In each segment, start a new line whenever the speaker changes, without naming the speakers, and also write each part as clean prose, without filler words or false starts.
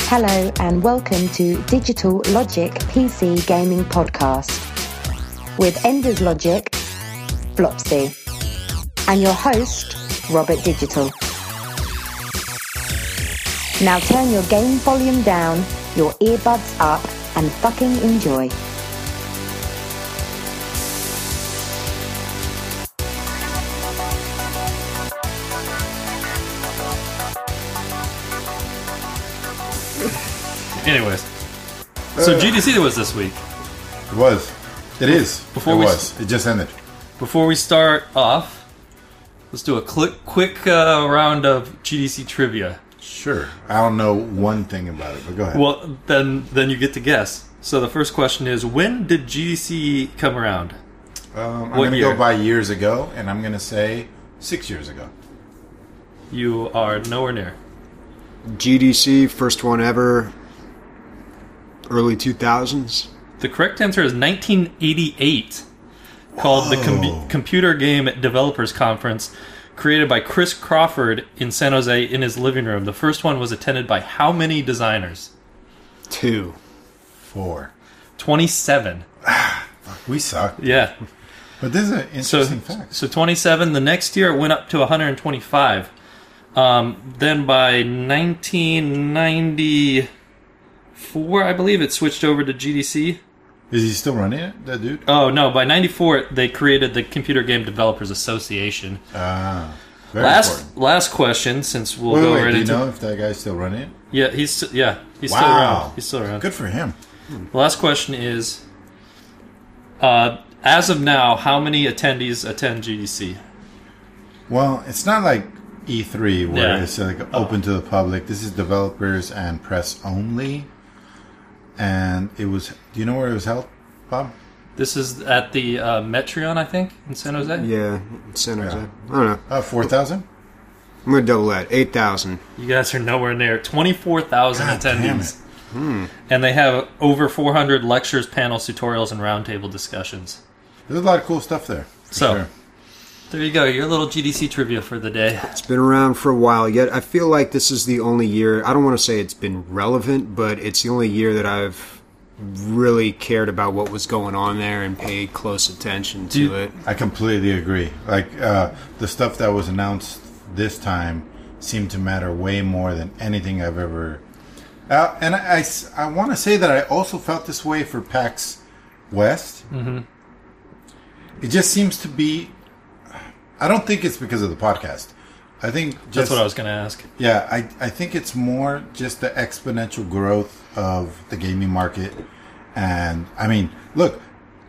Hello and welcome to Digital Logic PC Gaming Podcast with Enders Logic, Flopsy, and your host, Robert Digital. Now turn your game volume down, your earbuds up, and fucking enjoy.
Anyways, so GDC was this week.
It was. It is. It just ended.
Before we start off, let's do a quick round of GDC trivia.
Sure. I don't know one thing about it, but go ahead.
Well, then you get to guess. So the first question is, when did GDC come around?
I'm going to go by years ago, and I'm going to say 6 years ago.
You are nowhere near.
GDC, first one ever, early 2000s.
The correct answer is 1988, called the Computer Game Developers Conference, created by Chris Crawford in San Jose in his living room. The first one was attended by how many designers?
2.
4.
27.
We suck.
Yeah.
But this is an interesting fact.
So 27. The next year it went up to 125. Then by 1994, I believe, it switched over to GDC.
Is he still running it, that dude?
Oh, no. By 94, they created the Computer Game Developers Association.
Very important.
Last question, since we'll go right into...
Do you know if that guy's still running it?
Yeah, he's still around. He's still around.
Good for him.
The last question is, as of now, how many attendees attend GDC?
Well, it's not like E3 where it's like open to the public. This is developers and press only. And it was... Do you know where it was held, Bob?
This is at the Metreon, I think, in San Jose?
Yeah, San Jose. I don't know.
4,000?
I'm going to double that. 8,000.
You guys are nowhere near. 24,000 attendees. And they have over 400 lectures, panels, tutorials, and roundtable discussions.
There's a lot of cool stuff there. Sure.
There you go. Your little GDC trivia for the day.
It's been around for a while, yet I feel like this is the only year... I don't want to say it's been relevant, but it's the only year that I've really cared about what was going on there and paid close attention to it.
I completely agree. Like, the stuff that was announced this time seemed to matter way more than anything I've ever... and I want to say that I also felt this way for PAX West. Mm-hmm. It just seems to be... I don't think it's because of the podcast. I think just...
That's what I was going to ask.
Yeah, I think it's more just the exponential growth of the gaming market. And, I mean, look,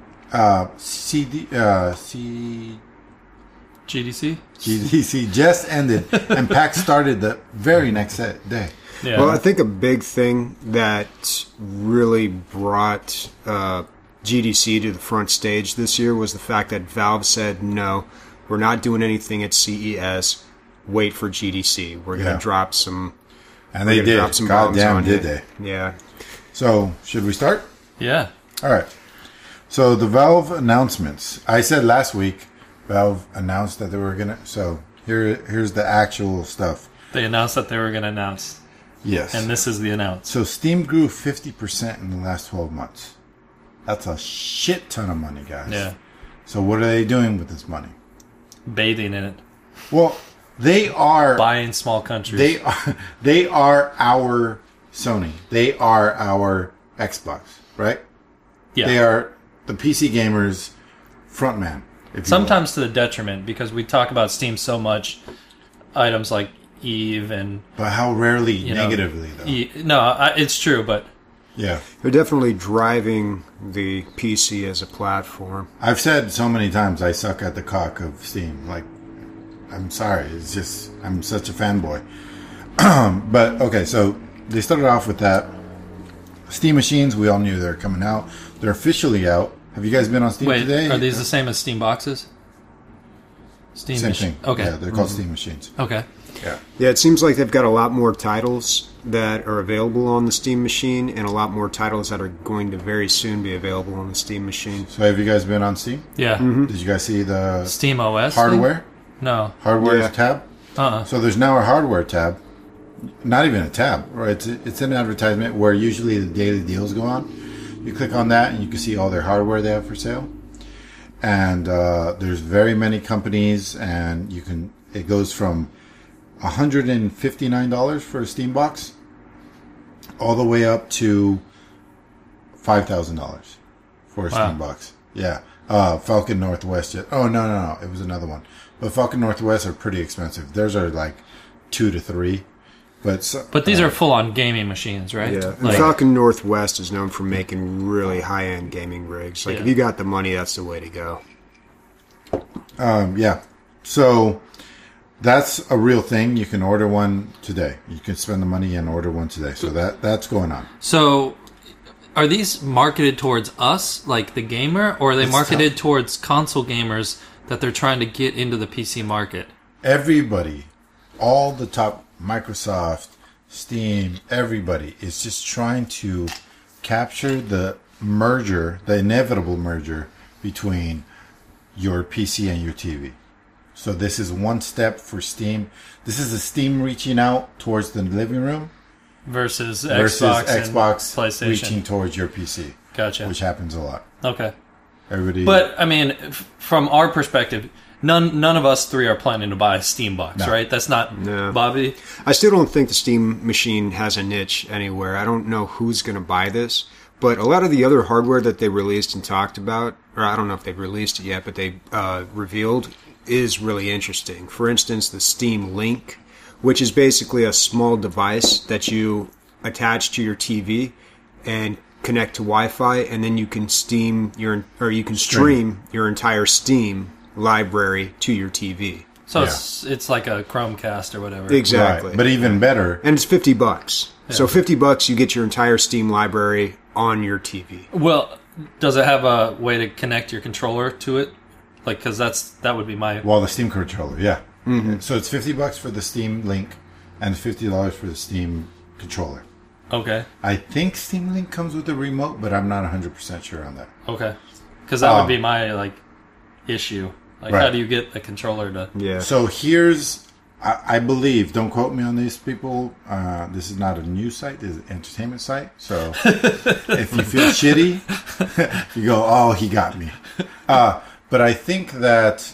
GDC just ended, and PAX started the very next day.
Yeah. Well, I think a big thing that really brought GDC to the front stage this year was the fact that Valve said, no, we're not doing anything at CES. Wait for GDC. We're going to drop some...
And they did. God damn, did they.
Yeah.
So, should we start?
Yeah.
All right. So, the Valve announcements. I said last week, Valve announced that they were going to... So, here's the actual stuff.
They announced that they were going to announce.
Yes.
And this is the announce.
So, Steam grew 50% in the last 12 months. That's a shit ton of money, guys.
Yeah.
So, what are they doing with this money?
Bathing in it.
Well, they are...
Buying small countries.
They are our Sony. They are our Xbox, right?
Yeah.
They are the PC gamers' frontman.
Sometimes to the detriment, because we talk about Steam so much. Items like Eve and...
But how rarely negatively, though?
It's true, but...
Yeah.
They're definitely driving the PC as a platform.
I've said so many times I suck at the cock of Steam. Like, I'm sorry. It's just, I'm such a fanboy. But, okay, so they started off with that. Steam machines, we all knew they were coming out. They're officially out. Have you guys been on Steam today?
Are these the same as Steam boxes?
Same thing.
Okay.
Yeah, they're called Steam machines.
Okay.
Yeah, it seems like they've got a lot more titles that are available on the Steam machine and a lot more titles that are going to very soon be available on the Steam machine.
So have you guys been on Steam?
Yeah.
Mm-hmm.
Did you guys see the
Steam OS
hardware?
thing? No.
Hardware tab?
Uh-uh.
So there's now a hardware tab, not even a tab, right? It's an advertisement where usually the daily deals go on. You click on that and you can see all their hardware they have for sale. And there's very many companies, and it goes from $159 for a Steam box all the way up to $5,000 for a Steam box. Yeah. Falcon Northwest. No. It was another one. But Falcon Northwest are pretty expensive. Theirs are like 2 to 3. But
these are full-on gaming machines, right?
Yeah. And Falcon Northwest is known for making really high-end gaming rigs. Like, if you got the money, that's the way to go.
Yeah. So that's a real thing. You can order one today. You can spend the money and order one today. So that's going on.
So are these marketed towards us, like the gamer, or are they marketed towards console gamers that they're trying to get into the PC market?
Everybody, all the top Microsoft, Steam, everybody is just trying to capture the merger, the inevitable merger between your PC and your TV. So this is one step for Steam. This is the Steam reaching out towards the living room
versus Xbox and PlayStation
reaching towards your PC.
Gotcha.
Which happens a lot.
Okay.
Everybody.
But I mean, from our perspective, none of us three are planning to buy a Steam box, right? That's not Bobby.
I still don't think the Steam machine has a niche anywhere. I don't know who's going to buy this. But a lot of the other hardware that they released and talked about, or I don't know if they've released it yet, but they revealed, is really interesting. For instance, the Steam Link, which is basically a small device that you attach to your TV and connect to Wi-Fi, and then you can stream your entire Steam library to your TV.
So it's like a Chromecast or whatever.
Exactly.
Right. But even better.
And it's $50. Yeah. So $50, you get your entire Steam library on your TV.
Well, does it have a way to connect your controller to it? Like, because that would be my...
Well, the Steam controller, yeah. Mm-hmm. So it's $50 for the Steam Link and $50 for the Steam controller.
Okay.
I think Steam Link comes with a remote, but I'm not 100% sure on that.
Okay. Because that would be my, issue. Like, how do you get the controller to...
Yeah.
So here's... I believe, don't quote me on these people, this is not a news site, this is an entertainment site. So if you feel shitty, you go, oh, he got me. But I think that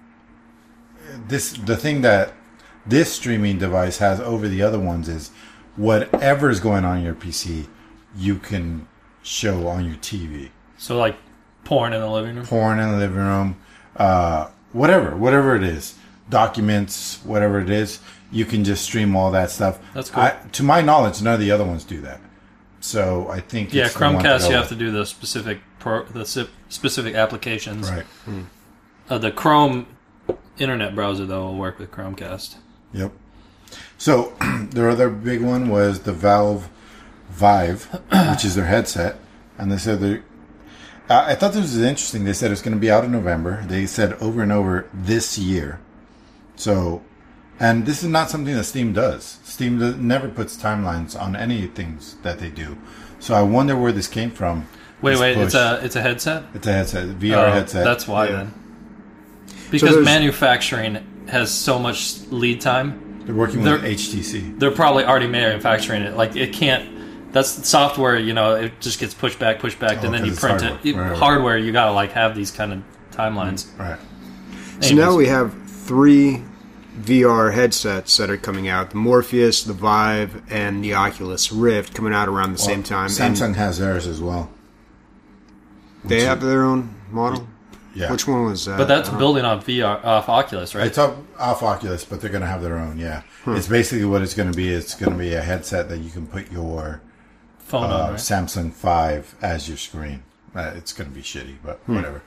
the thing that this streaming device has over the other ones is whatever's going on your PC, you can show on your TV.
So like porn in the living room?
Porn in the living room, whatever it is. Documents, whatever it is, you can just stream all that stuff.
That's cool.
To my knowledge, none of the other ones do that. So I think
Chromecast, you have to do the specific applications.
Right.
The Chrome internet browser though will work with Chromecast.
Yep. So their other big one was the Valve Vive, which is their headset, and they said I thought this was interesting. They said it's going to be out in November. They said over and over this year. So, and this is not something that Steam does. Steam never puts timelines on any things that they do. So I wonder where this came from.
Wait, it's a headset?
It's a headset, VR headset.
That's why then. Because manufacturing has so much lead time.
They're working with HTC.
They're probably already manufacturing it. Like it can't. That's software. It just gets pushed back, and then you print it. Hardware, you gotta have these kind of timelines.
Right.
Anyways. So now we have 3 VR headsets that are coming out: the Morpheus, the Vive, and the Oculus Rift, coming out around the same time.
Samsung has theirs as well.
They have their own model?
Yeah.
Which one was that?
But that's building off Oculus, right?
It's off Oculus, but they're going to have their own, yeah. It's basically what it's going to be. It's going to be a headset that you can put your
phone on, right?
Samsung 5 as your screen. It's going to be shitty, but whatever.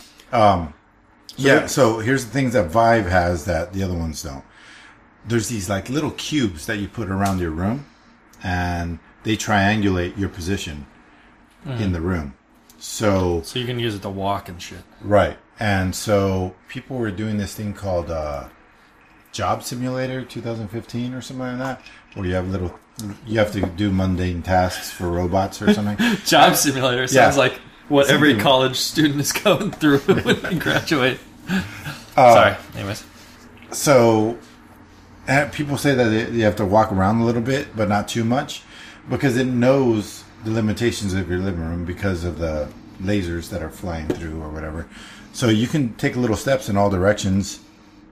So here's the things that Vive has that the other ones don't. There's these little cubes that you put around your room, and they triangulate your position in the room. So
you can use it to walk and shit.
Right. And so people were doing this thing called Job Simulator 2015 or something like that, where you have to do mundane tasks for robots or something.
Job Simulator sounds like what every college student is going through when they graduate. Sorry. Anyways.
So, people say that you have to walk around a little bit, but not too much, because it knows the limitations of your living room because of the lasers that are flying through or whatever. So you can take little steps in all directions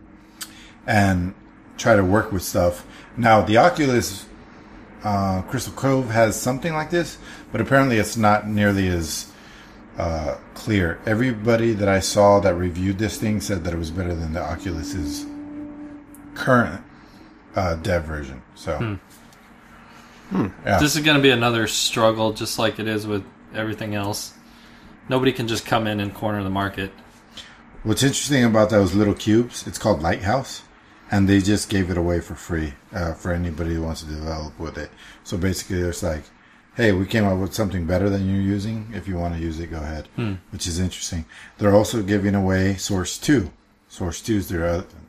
and try to work with stuff. Now, the Oculus Crystal Cove has something like this, but apparently it's not nearly as clear. Everybody that I saw that reviewed this thing said that it was better than the Oculus's current dev version. So, yeah.
This is going to be another struggle, just like it is with everything else. Nobody can just come in and corner the market.
What's interesting about those little cubes, it's called Lighthouse, and they just gave it away for free for anybody who wants to develop with it. So basically, it's like, hey, we came up with something better than you're using. If you want to use it, go ahead, which is interesting. They're also giving away Source 2. Source 2 is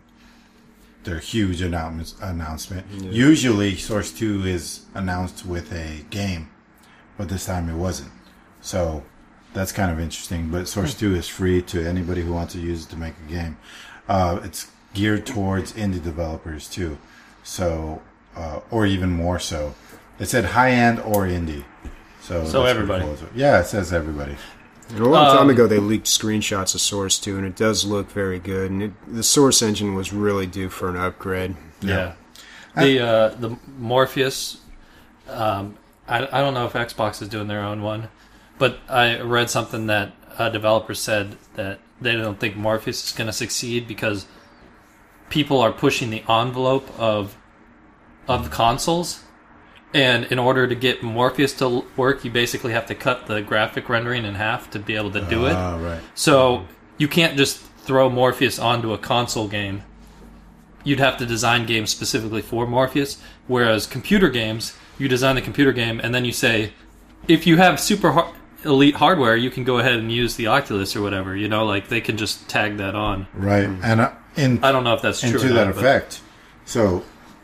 their huge announcement. Yeah. Usually, Source 2 is announced with a game, but this time it wasn't. So that's kind of interesting. But Source 2 is free to anybody who wants to use it to make a game. It's geared towards indie developers too, so or even more so. It said high-end or indie. So
everybody.
Cool. Yeah, it says everybody.
And a long time ago, they leaked screenshots of Source 2, and it does look very good. And the Source engine was really due for an upgrade.
Yeah. The Morpheus, I don't know if Xbox is doing their own one, but I read something that a developer said that they don't think Morpheus is going to succeed because people are pushing the envelope of the consoles. And in order to get Morpheus to work, you basically have to cut the graphic rendering in half to be able to do it.
Right.
So you can't just throw Morpheus onto a console game. You'd have to design games specifically for Morpheus. Whereas computer games, you design the computer game, and then you say, if you have super elite hardware, you can go ahead and use the Oculus or whatever. You know, like they can just tag that on.
Right. And
I don't know if that's true.
And to that effect, so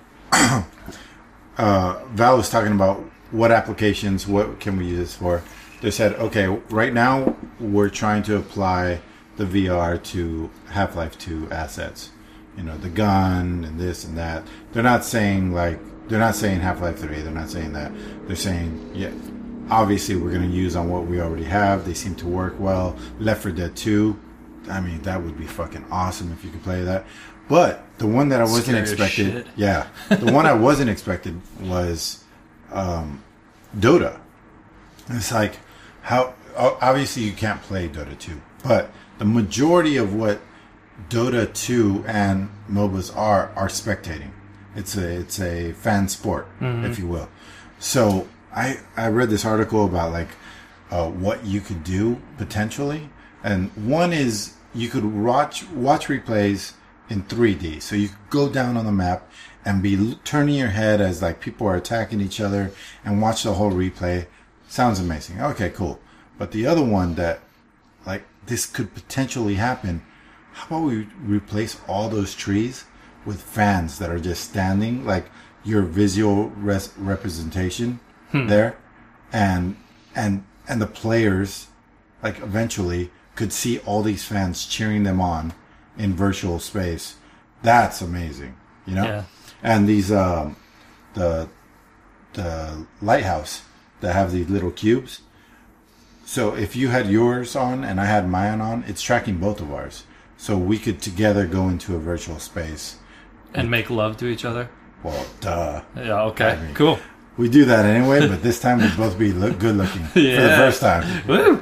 Valve was talking about what applications, what can we use this for. They said, okay, right now we're trying to apply the VR to Half-Life 2 assets. You know, the gun and this and that. They're not saying Half-Life 3. They're not saying that. They're saying, yeah, obviously we're going to use on what we already have. They seem to work well. Left 4 Dead 2. I mean, that would be fucking awesome if you could play that. But the one that I wasn't expected, the one I wasn't expected was Dota. It's like, how obviously you can't play Dota 2, but the majority of what Dota 2 and MOBAs are spectating. It's a fan sport, if you will. So I read this article about like what you could do potentially, and one is you could watch replays in 3D. So you could go down on the map and be turning your head as like people are attacking each other and watch the whole replay. Sounds amazing. Okay, cool. But the other one that like this could potentially happen, how about we replace all those trees with fans that are just standing, like your visual representation there, and the players like eventually could see all these fans cheering them on in virtual space. That's amazing, you know. Yeah. And these the Lighthouse that have these little cubes. So if you had yours on and I had mine on, it's tracking both of ours. So we could together go into a virtual space
and make love to each other.
Well, duh.
Yeah. Okay. I mean, cool.
We do that anyway, but this time we'd both be good looking for the first time.
Woo!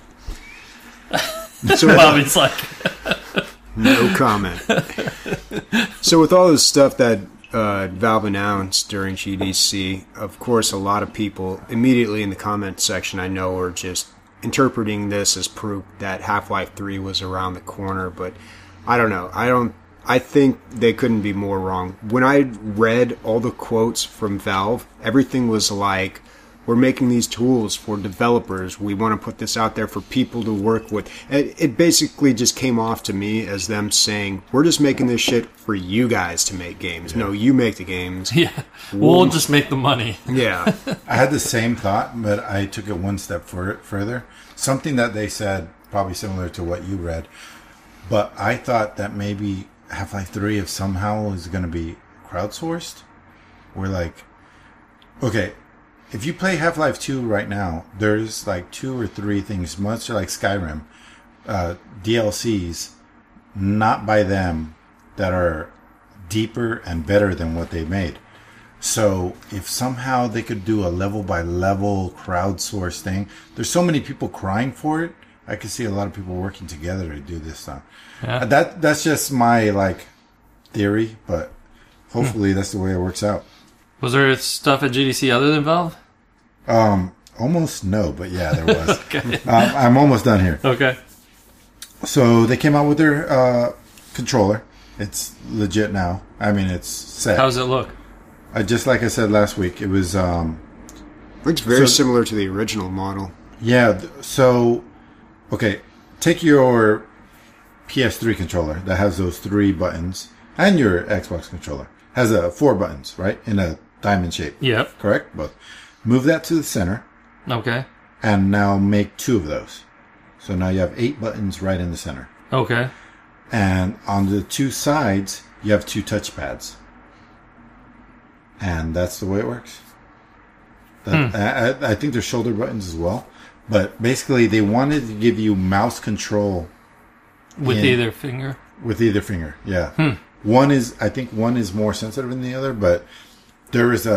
So Bobby's like,
no comment. So with all this stuff that Valve announced during GDC, of course, a lot of people immediately in the comment section I know are just interpreting this as proof that Half-Life 3 was around the corner, but I don't know. I think they couldn't be more wrong. When I read all the quotes from Valve, everything was like, we're making these tools for developers. We want to put this out there for people to work with. It basically just came off to me as them saying, we're just making this shit for you guys to make games. Yeah. No, you make the games.
Yeah, we'll just make the money.
Yeah.
I had the same thought, but I took it one step further. Something that they said, probably similar to what you read, but I thought that maybe Half-Life 3, if somehow is going to be crowdsourced. Where like, okay, if you play Half-Life 2 right now, there's like 2 or 3 things, much like Skyrim, DLCs, not by them, that are deeper and better than what they made. So if somehow they could do a level by level crowdsourced thing, there's so many people crying for it. I could see a lot of people working together to do this stuff.
Yeah.
That's just my like theory, but hopefully that's the way it works out.
Was there stuff at GDC other than Valve?
Almost no, but yeah, there was.
Okay.
I'm almost done here.
Okay.
So they came out with their controller. It's legit now. I mean, it's set.
How does it look?
Just like I said last week, it was.
Looks very similar to the original model.
Yeah. So, okay, take your PS3 controller that has those 3 buttons, and your Xbox controller has 4 buttons, right, in a diamond shape.
Yep.
Correct. Both. Move that to the center,
Okay.
and now make 2 of those. So now you have 8 buttons right in the center.
Okay.
And on the 2 sides, you have 2 touchpads. And that's the way it works. I think there's shoulder buttons as well. But basically, they wanted to give you mouse control.
With either finger?
With either finger, yeah. I think one is more sensitive than the other, but there is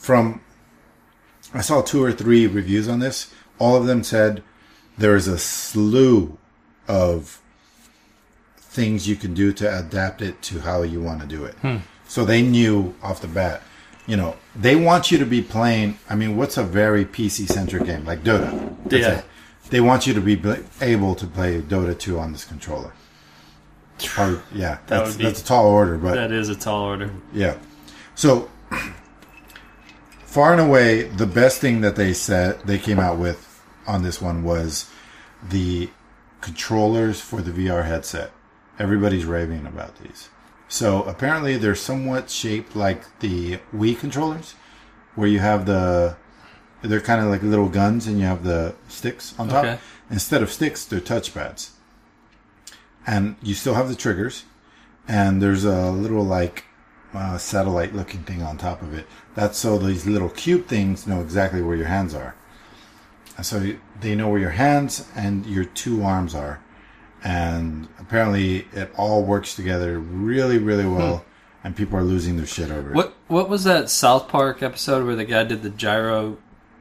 I saw 2 or 3 reviews on this. All of them said there is a slew of things you can do to adapt it to how you want to do it. So they knew off the bat, they want you to be playing. I mean, what's a very PC-centric game? Like Dota. That's
Yeah.
it. They want you to be able to play Dota 2 on this controller. Probably, yeah, that's a tall order, but
That is a tall order.
yeah. So far and away, the best thing that they came out with on this one was the controllers for the VR headset. Everybody's raving about these. So apparently they're somewhat shaped like the Wii controllers, where you have they're kind of like little guns and you have the sticks on top.
Okay.
Instead of sticks, they're touchpads. And you still have the triggers, and there's a little like satellite looking thing on top of it. That's so these little cube things know exactly where your hands are. And so they know where your hands and your 2 arms are. And apparently it all works together really, really well, and people are losing their shit over it.
What was that South Park episode where the guy did the gyro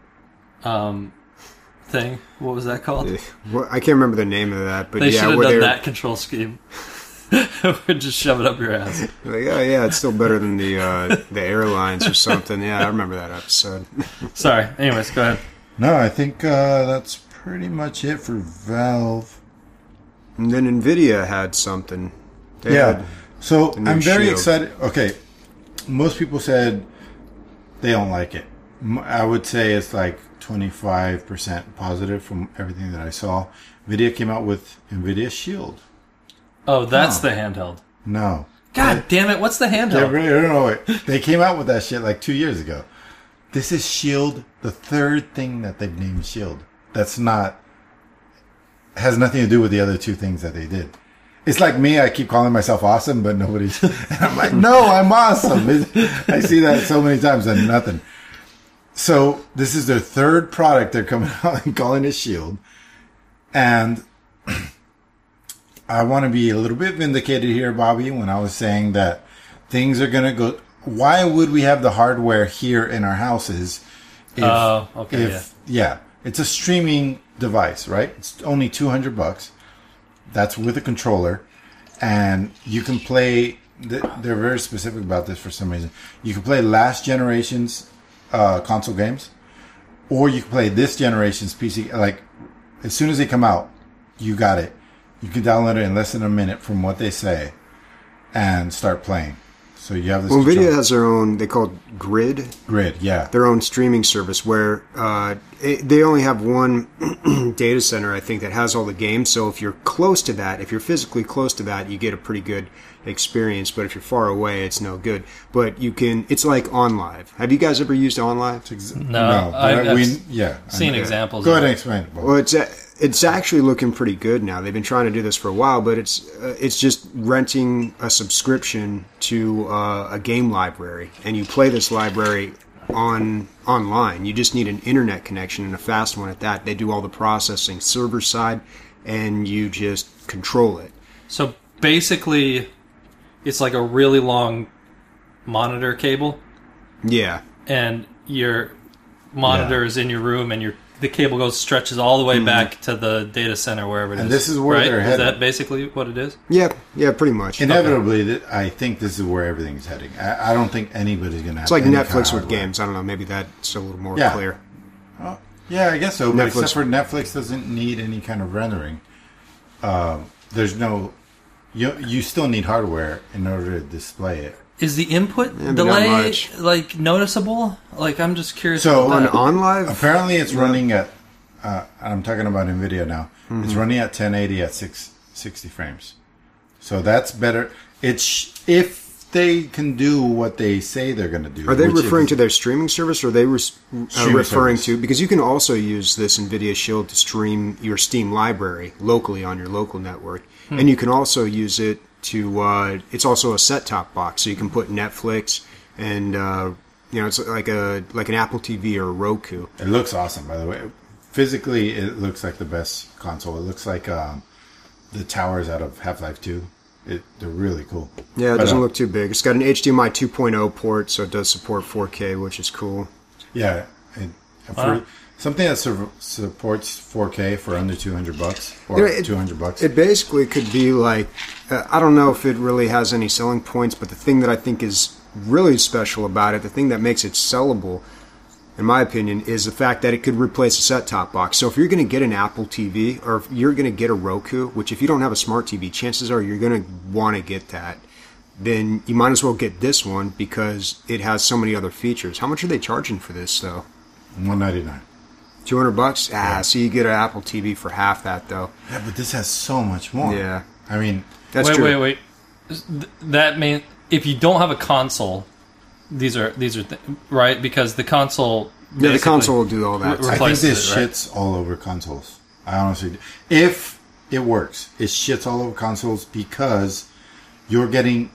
thing? What was that called?
Well, I can't remember the name of that, but
They
yeah,
should have
where
done
they're
that control scheme. Just shove it up your ass.
like, oh yeah, it's still better than the airlines or something. Yeah, I remember that episode.
Sorry. Anyways, go ahead.
No, I think that's pretty much it for Valve.
And then Nvidia had something. They
Yeah.
had
So
the new
I'm very
Shield.
excited. Okay. Most people said they don't like it. I would say it's like 25% positive from everything that I saw. Nvidia came out with Nvidia Shield.
Oh, that's
No.
the handheld.
No.
God damn it! What's the handheld?
They came out with that shit like 2 years ago. This is Shield, the 3rd thing that they've named Shield. That's not... has nothing to do with the other 2 things that they did. It's like me, I keep calling myself awesome, but nobody's... And I'm like, no, I'm awesome. I see that so many times and nothing. So this is their 3rd product they're coming out and calling it Shield. And I want to be a little bit vindicated here, Bobby, when I was saying that things are going to go... Why would we have the hardware here in our houses if, yeah, it's a streaming device, right? It's only $200. That's with a controller, and you can play. They're very specific about this for some reason. You can play last generation's console games, or you can play this generation's PC. Like as soon as they come out, you got it. You can download it in less than a minute from what they say, and start playing. So you have this.
Well,
control.
Nvidia has their own. They call it Grid.
Grid, yeah.
Their own streaming service where they only have one data center, I think, that has all the games. So if you're close to that, if you're physically close to that, you get a pretty good experience. But if you're far away, it's no good. But you can. It's like OnLive. Have you guys ever used OnLive?
No, I've
yeah.
seen
I know.
examples.
Go
of
ahead and
it.
explain it. Bob.
Well, It's actually looking pretty good now. They've been trying to do this for a while, but it's just renting a subscription to a game library, and you play this library online. You just need an internet connection and a fast one at that. They do all the processing server side, and you just control it.
So basically, it's like a really long monitor cable,
Yeah.
and your monitor is in your room, and the cable stretches all the way back to the data center, wherever it is.
And this is where they're headed.
Is that basically what it is?
Yeah, pretty much.
Inevitably, I think this is where everything's heading. I don't think anybody's going to have
It's like
any
Netflix
kind of
with
hardware.
games. I don't know. Maybe that's a little more
Yeah.
clear.
Yeah, I guess so. But
Netflix.
except for Netflix doesn't need any kind of rendering. There's no... You still need hardware in order to display it.
Is the input
but not
delay
much.
like noticeable? Like, I'm just curious.
So
about that.
On live?
Apparently, it's running at. I'm talking about NVIDIA now. It's running at 1080 at 60 frames. So that's better. It's if they can do what they say they're going to do.
Are they
which
referring
is-
to their streaming service, or are they referring
service.
to... Because you can also use this NVIDIA Shield to stream your Steam library locally on your local network. And you can also use it to... it's also a set-top box, so you can put Netflix and... it's like an Apple TV or a Roku.
It looks awesome, by the way. Physically, it looks like the best console. It looks like the towers out of Half-Life 2. They're really cool.
Yeah, it
But,
doesn't look too big. It's got an HDMI 2.0 port, so it does support 4K, which is cool.
Yeah,
Wow.
for something that supports 4K for under $200 or
Yeah,
$200.
It basically could be like, I don't know if it really has any selling points, but the thing that I think is really special about it, the thing that makes it sellable, in my opinion, is the fact that it could replace a set-top box. So if you're going to get an Apple TV, or if you're going to get a Roku, which if you don't have a smart TV, chances are you're going to want to get that, then you might as well get this one because it has so many other features. How much are they charging for this, though?
$199.
$200? So you get an Apple TV for half that, though.
Yeah, but this has so much more.
Yeah.
I mean,
That's
wait,
true.
wait. That means if you don't have a console, these are right, because the console.
Yeah, the
basically
console will do all that.
I think
replaces
this
it, right?
shits all over consoles. I honestly do. If it works, it shits all over consoles because you're getting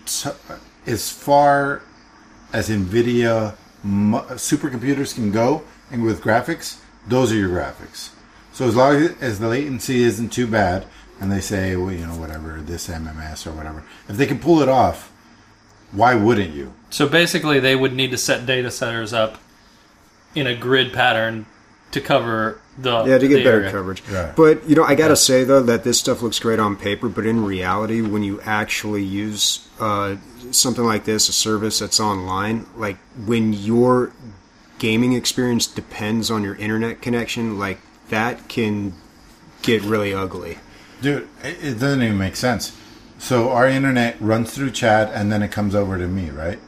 as far as NVIDIA supercomputers can go, and with graphics, those are your graphics. So as long as the latency isn't too bad, and they say, well, whatever, this MMS or whatever, if they can pull it off, why wouldn't you?
So basically, they would need to set data centers up in a grid pattern to cover the
Yeah, to get
the
better
area.
coverage.
Right.
But, I got to say, though, that this stuff looks great on paper, but in reality, when you actually use something like this, a service that's online, like when your gaming experience depends on your internet connection, like that can get really ugly.
Dude, it doesn't even make sense. So our internet runs through Chad and then it comes over to me, right?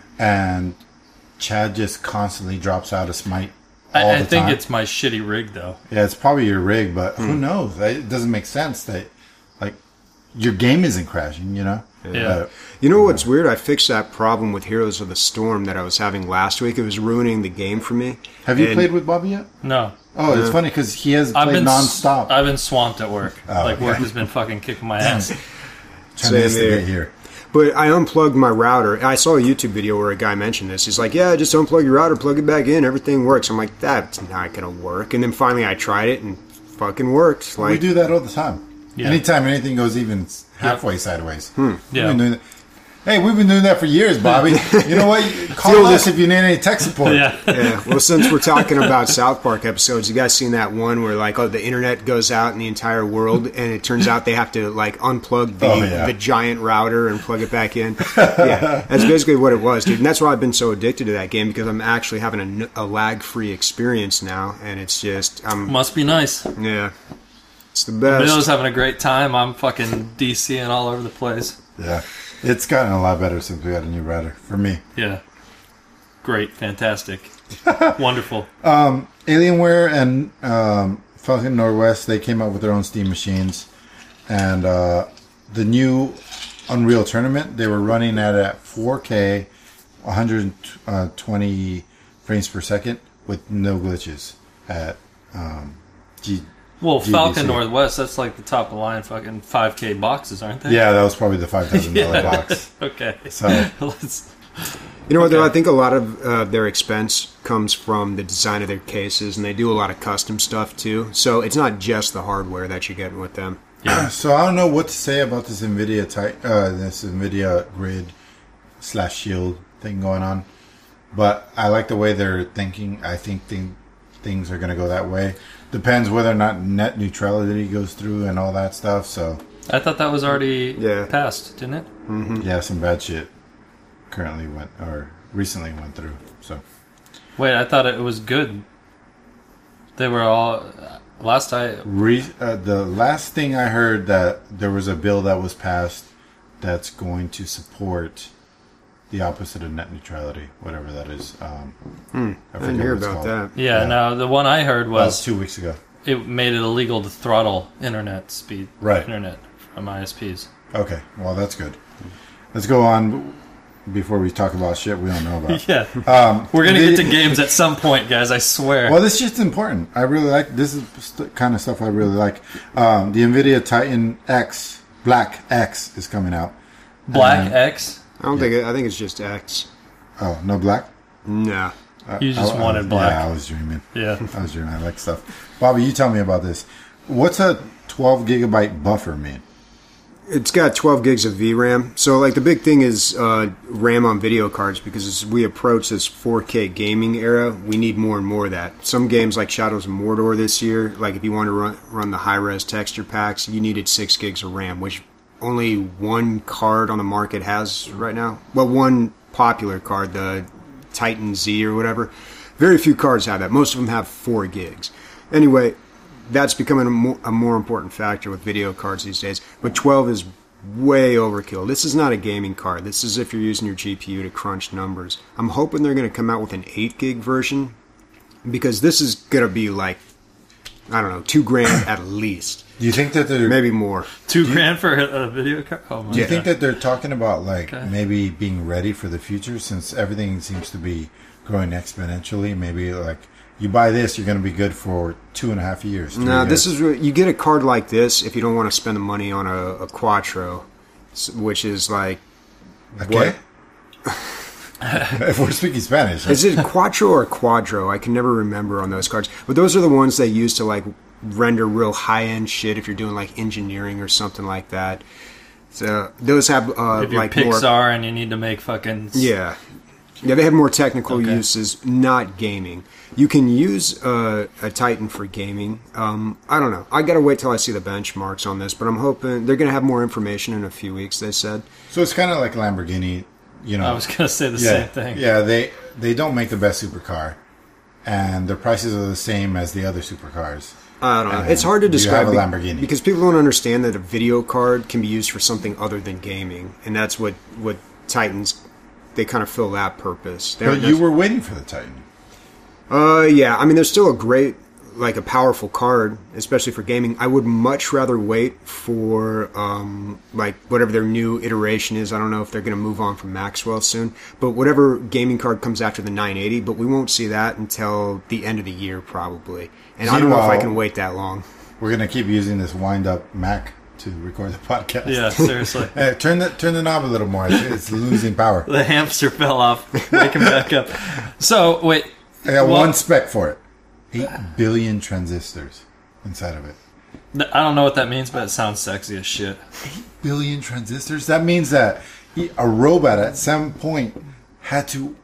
And Chad just constantly drops out a smite all
I
the
think
time.
it's my shitty rig, though.
Yeah, it's probably your rig, but who knows? It doesn't make sense that, like, your game isn't crashing,
Yeah.
You know what's weird? I fixed that problem with Heroes of the Storm that I was having last week. It was ruining the game for me.
Have you
And-
played with Bobby yet?
No.
Oh, it's funny because he has
I've
played
been
nonstop.
I've been swamped at work. Work
okay.
has been fucking kicking my ass.
Trying to
Same here.
instigate here.
But I unplugged my router. I saw a YouTube video where a guy mentioned this. He's like, yeah, just unplug your router, plug it back in, everything works. I'm like, that's not going to work. And then finally I tried it and fucking worked.
We
Like,
do that all the time.
Yeah.
Anytime anything goes even halfway sideways. We've
Yeah.
been doing that. Hey, we've been doing that for years, Bobby. You know what? Call
Feel
us
this-
if you need any tech support.
Yeah.
yeah. Well, since we're talking about South Park episodes, you guys seen that one where like, the internet goes out in the entire world, and it turns out they have to like unplug the giant router and plug it back in. Yeah, that's basically what it was, dude. And that's why I've been so addicted to that game, because I'm actually having a lag-free experience now, and it's just,
Must be nice.
yeah, it's the
Bill's
best.
having a great time. I'm fucking DCing all over the place.
Yeah. It's gotten a lot better since we got a new router for me.
Yeah. Great. Fantastic. Wonderful.
Alienware and Falcon Northwest, they came out with their own Steam machines. And the new Unreal Tournament, they were running at 4K, 120 frames per second with no glitches at
Well, Falcon
GBC.
Northwest, that's like the top of the line fucking 5K boxes, aren't they?
Yeah, that was probably the $5,000
Yeah.
box.
Okay.
So
Let's.
You know what, though?
Okay.
I think a lot of their expense comes from the design of their cases, and they do a lot of custom stuff, too. So it's not just the hardware that you're getting with them.
So I don't know what to say about this NVIDIA Grid / Shield thing going on, but I like the way they're thinking. I think things are going to go that way. Depends whether or not net neutrality goes through and all that stuff. So
I thought that was already
Yeah.
passed, didn't it?
yeah, some bad shit recently went through. So
Wait, I thought it was good. They were all last I.
the last thing I heard that there was a bill that was passed that's going to support the opposite of net neutrality, whatever that is. I
I
forget
didn't hear
what it's
about
called.
that.
Yeah, no, the one I heard
That was
was
2 weeks ago.
it made it illegal to throttle internet speed.
Right.
Internet from ISPs.
Okay, well that's good. Let's go on before we talk about shit we don't know about.
Yeah. We're going to get to games at some point, guys, I swear.
Well, this shit's important. I really like this. Is the kind of stuff I really like. The NVIDIA Titan X Black X is coming out.
Black X?
I don't think I think it's just X.
Oh, no black.
Nah.
You just wanted black.
Yeah, I was dreaming.
Yeah.
I was dreaming. I like stuff. Bobby, you tell me about this. What's a 12 gigabyte buffer mean?
It's got 12 gigs of VRAM. So, like, the big thing is RAM on video cards, because as we approach this 4K gaming era, we need more and more of that. Some games like Shadows of Mordor this year, like if you want to run the high-res texture packs, you needed 6 gigs of RAM, which only one card on the market has right now. Well, one popular card, the Titan Z or whatever. Very few cards have that. Most of them have 4 gigs. Anyway, that's becoming a more important factor with video cards these days. But 12 is way overkill. This is not a gaming card. This is if you're using your GPU to crunch numbers. I'm hoping they're going to come out with an 8 gig version, because this is going to be like, I don't know, $2,000 at least.
Do you think that they're
Maybe more.
$2,000 for a video card? Oh my
Do you
God.
think that they're talking about like
Okay.
maybe being ready for the future, since everything seems to be growing exponentially? Maybe like you buy this, you're going to be good for 2.5 years. 3
No,
years.
this is you get a card like this if you don't want to spend the money on a Quattro, which is like
okay. If we're speaking Spanish,
Is it Quattro or Quadro? I can never remember on those cards. But those are the ones they use to like render real high-end shit if you're doing like engineering or something like that. So those have
if you're
like
Pixar
more.
and you need to make fucking...
Yeah, they have more technical
Okay.
uses, not gaming. You can use a Titan for gaming. I don't know. I gotta wait till I see the benchmarks on this, but I'm hoping they're gonna have more information in a few weeks. They said.
so it's kind of like Lamborghini. You know,
I was going to say the
yeah,
same thing.
Yeah, they don't make the best supercar, and their prices are the same as the other supercars.
I don't know.
And
It's hard to
you
describe
have a Lamborghini.
because people don't understand that a video card can be used for something other than gaming, and that's what Titans, they kind of fill that purpose. They
But
don't
you were waiting for the Titan.
Yeah. I mean, there's still a powerful card, especially for gaming. I would much rather wait for like whatever their new iteration is. I don't know if they're going to move on from Maxwell soon, but whatever gaming card comes after the 980. But we won't see that until the end of the year probably. And I don't know if I can wait that long.
We're gonna keep using this wind-up Mac to record the podcast.
Yeah, seriously.
Hey, turn the knob a little more. It's losing power.
The hamster fell off. Wake him back up. So, wait.
I got
Well-
one spec for it. 8 billion transistors inside of it.
I don't know what that means, but it sounds sexy as shit.
Billion transistors? That means that a robot at some point had to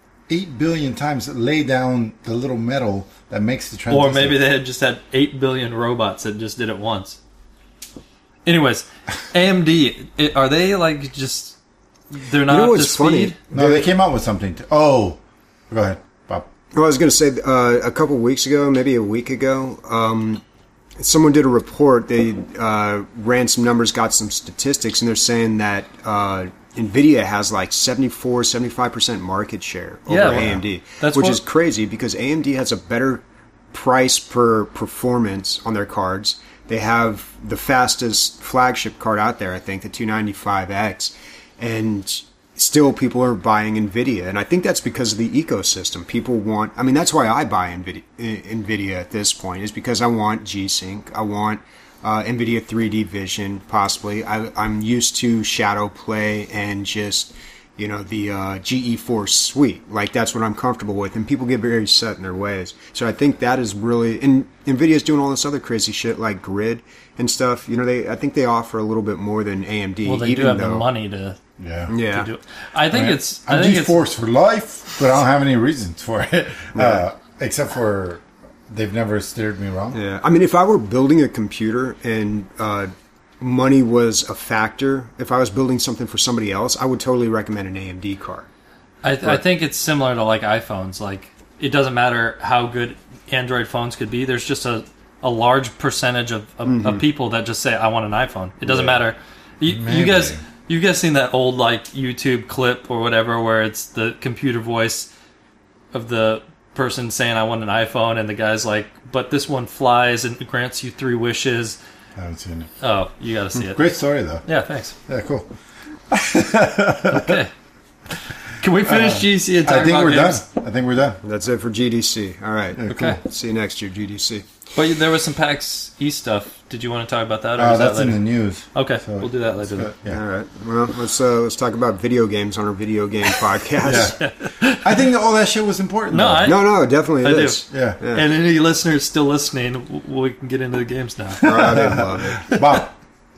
8 billion times lay down the little metal that makes the transistor.
Or maybe they had just had 8 billion robots that just did it once. Anyways, AMD, are they like just... They're not
You know
up to
what's funny?
speed?
No, they came out with something. Go ahead, Bob.
Well, I was going to say a couple weeks ago, maybe a week ago, someone did a report. They ran some numbers, got some statistics, and they're saying that NVIDIA has like 74-75% market share over
Yeah,
AMD,
that's
which
what-
is crazy because AMD has a better price per performance on their cards. They have the fastest flagship card out there, I think, the 295X. And still people are buying NVIDIA. And I think that's because of the ecosystem. People want, I mean, that's why I buy NVIDIA at this point, is because I want G-Sync. I want NVIDIA 3D Vision, possibly. I'm used to Shadow Play and just, you know, the GeForce suite. Like, that's what I'm comfortable with. And people get very set in their ways. So I think that is really, and NVIDIA's doing all this other crazy shit like Grid and stuff. You know, I think they offer a little bit more than AMD.
Well, they do have the money to
Yeah.
to do it. I think it's. I
I'm
think
GeForce for life, but I don't have any reasons for it. Except for they've never steered me wrong.
Yeah. I mean, if I were building a computer and money was a factor, if I was building something for somebody else, I would totally recommend an AMD card.
I think it's similar to like iPhones. Like, it doesn't matter how good Android phones could be. There's just a large percentage of people that just say, I want an iPhone. It doesn't matter. You guys seen that old like YouTube clip or whatever where it's the computer voice of the person saying, I want an iPhone, and the guy's like, but this one flies and grants you 3 wishes.
I haven't seen it.
Oh, you gotta see it.
Great story, though.
Yeah, thanks.
Yeah, cool.
Okay. Can we finish GDC and talk
I think
about
we're
games?
done. I think we're done.
That's it for GDC. All right.
Okay.
Cool. See you next year, GDC.
But there was some PAX East stuff. Did you want to talk about that? Or is
That's
that
in
later?
the news.
Okay,
So
we'll do that later. Then.
Yeah.
All right. Well, let's talk about video games on our video game podcast.
Yeah. I think all that shit was important.
No,
though.
No, it definitely
I do.
is.
Yeah.
And any listeners still listening, we can get into the games now.
I love it.
Bob,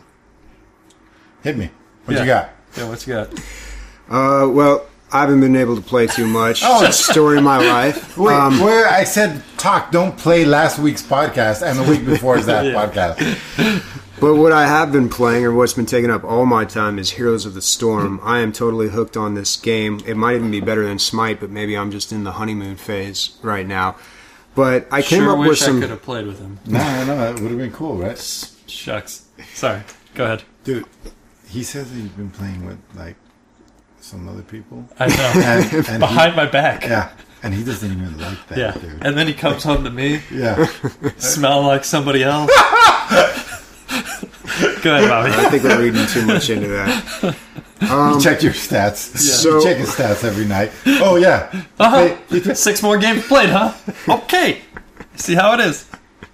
hit me. What you got?
Yeah, what you got?
Well, I haven't been able to play too much.
Oh.
It's the story of my life.
Wait, where I said talk, don't play last week's podcast and the week before's that podcast.
But what I have been playing, or what's been taking up all my time, is Heroes of the Storm. I am totally hooked on this game. It might even be better than Smite, but maybe I'm just in the honeymoon phase right now. But I came
Sure
up with
wish
some.
I could have played with him.
No, it would have been cool, right?
Shucks. Sorry. Go ahead.
Dude, he says that you've been playing with, like, some other people.
I know.
And
Behind my back.
Yeah, and he doesn't even like that,
Yeah.
dude.
And then he comes home to me,
Yeah.
smelling like somebody else. Go ahead, Bobby.
I think we're reading too much into that.
You check your stats.
So-
You check his stats every night. Oh, yeah.
Uh-huh. 6 more games played, huh? Okay. See how it is.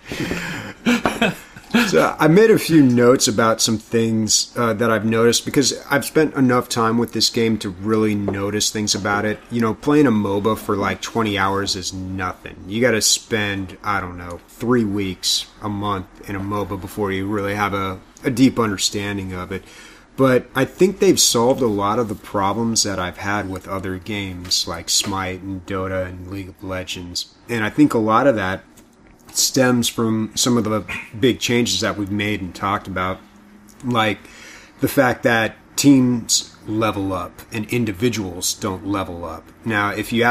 So I made a few notes about some things that I've noticed, because I've spent enough time with this game to really notice things about it. You know, playing a MOBA for like 20 hours is nothing. You got to spend, I don't know, 3 weeks, a month in a MOBA before you really have a deep understanding of it. But I think they've solved a lot of the problems that I've had with other games like Smite and Dota and League of Legends. And I think a lot of that stems from some of the big changes that we've made and talked about, like the fact that teams level up and individuals don't level up. Now, if you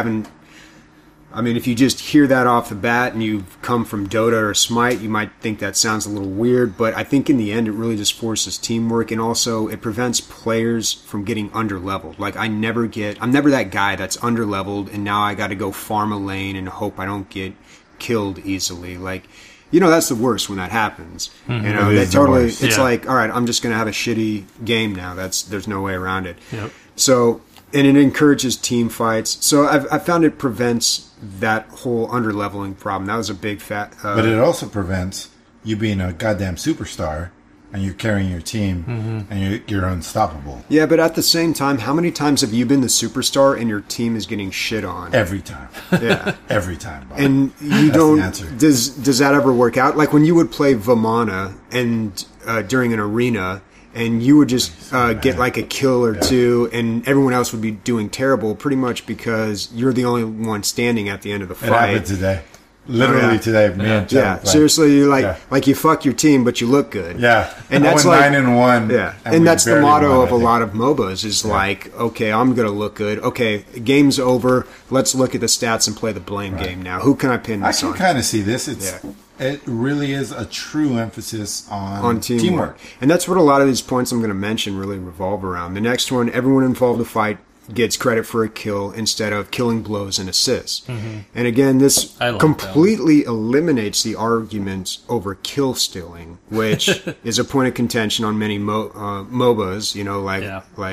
just hear that off the bat and you've come from Dota or Smite, you might think that sounds a little weird, but I think in the end it really just forces teamwork, and also it prevents players from getting underleveled. Like, I'm never that guy that's underleveled and now I got to go farm a lane and hope I don't get killed easily. Like, you know, that's the worst when that happens.
Mm-hmm.
You know,
It
that
is the
totally,
worst.
it's
Yeah.
like, all right, I'm just going to have a shitty game now. There's no way around it.
Yep.
So, and it encourages team fights. So I found it prevents that whole underleveling problem. That was a big fat.
But it also prevents you being a goddamn superstar and you're carrying your team and you're unstoppable.
Yeah, but at the same time, how many times have you been the superstar and your team is getting shit on?
Every time.
Yeah.
Every time. Bob.
And you
That's
don't.
the answer.
Does that ever work out? Like when you would play Vamana and during an arena, and you would just get like a kill or two, and everyone else would be doing terrible, pretty much because you're the only one standing at the end of the
It
fight.
happened today. Literally
Oh, yeah.
today. Me and Chad
Yeah,
were playing.
seriously, you're like
Yeah.
you fuck your team, but you look good.
Yeah.
And
I
that's
went
like
9-1.
Yeah,
we
and that's the
barely
motto
won,
of
I
a
think.
lot of MOBAs is like, okay, I'm gonna look good. Okay, game's over. Let's look at the stats and play the blame game now. Who can I pin
I
this
can
on?
kind of see this.
Yeah.
It really is a true emphasis
On teamwork. And that's what a lot of these points I'm going to mention really revolve around. The next one, everyone involved in the fight gets credit for a kill instead of killing blows and assists. And again, this
I like
completely eliminates the arguments over kill stealing, which is a point of contention on many MOBAs, you know, like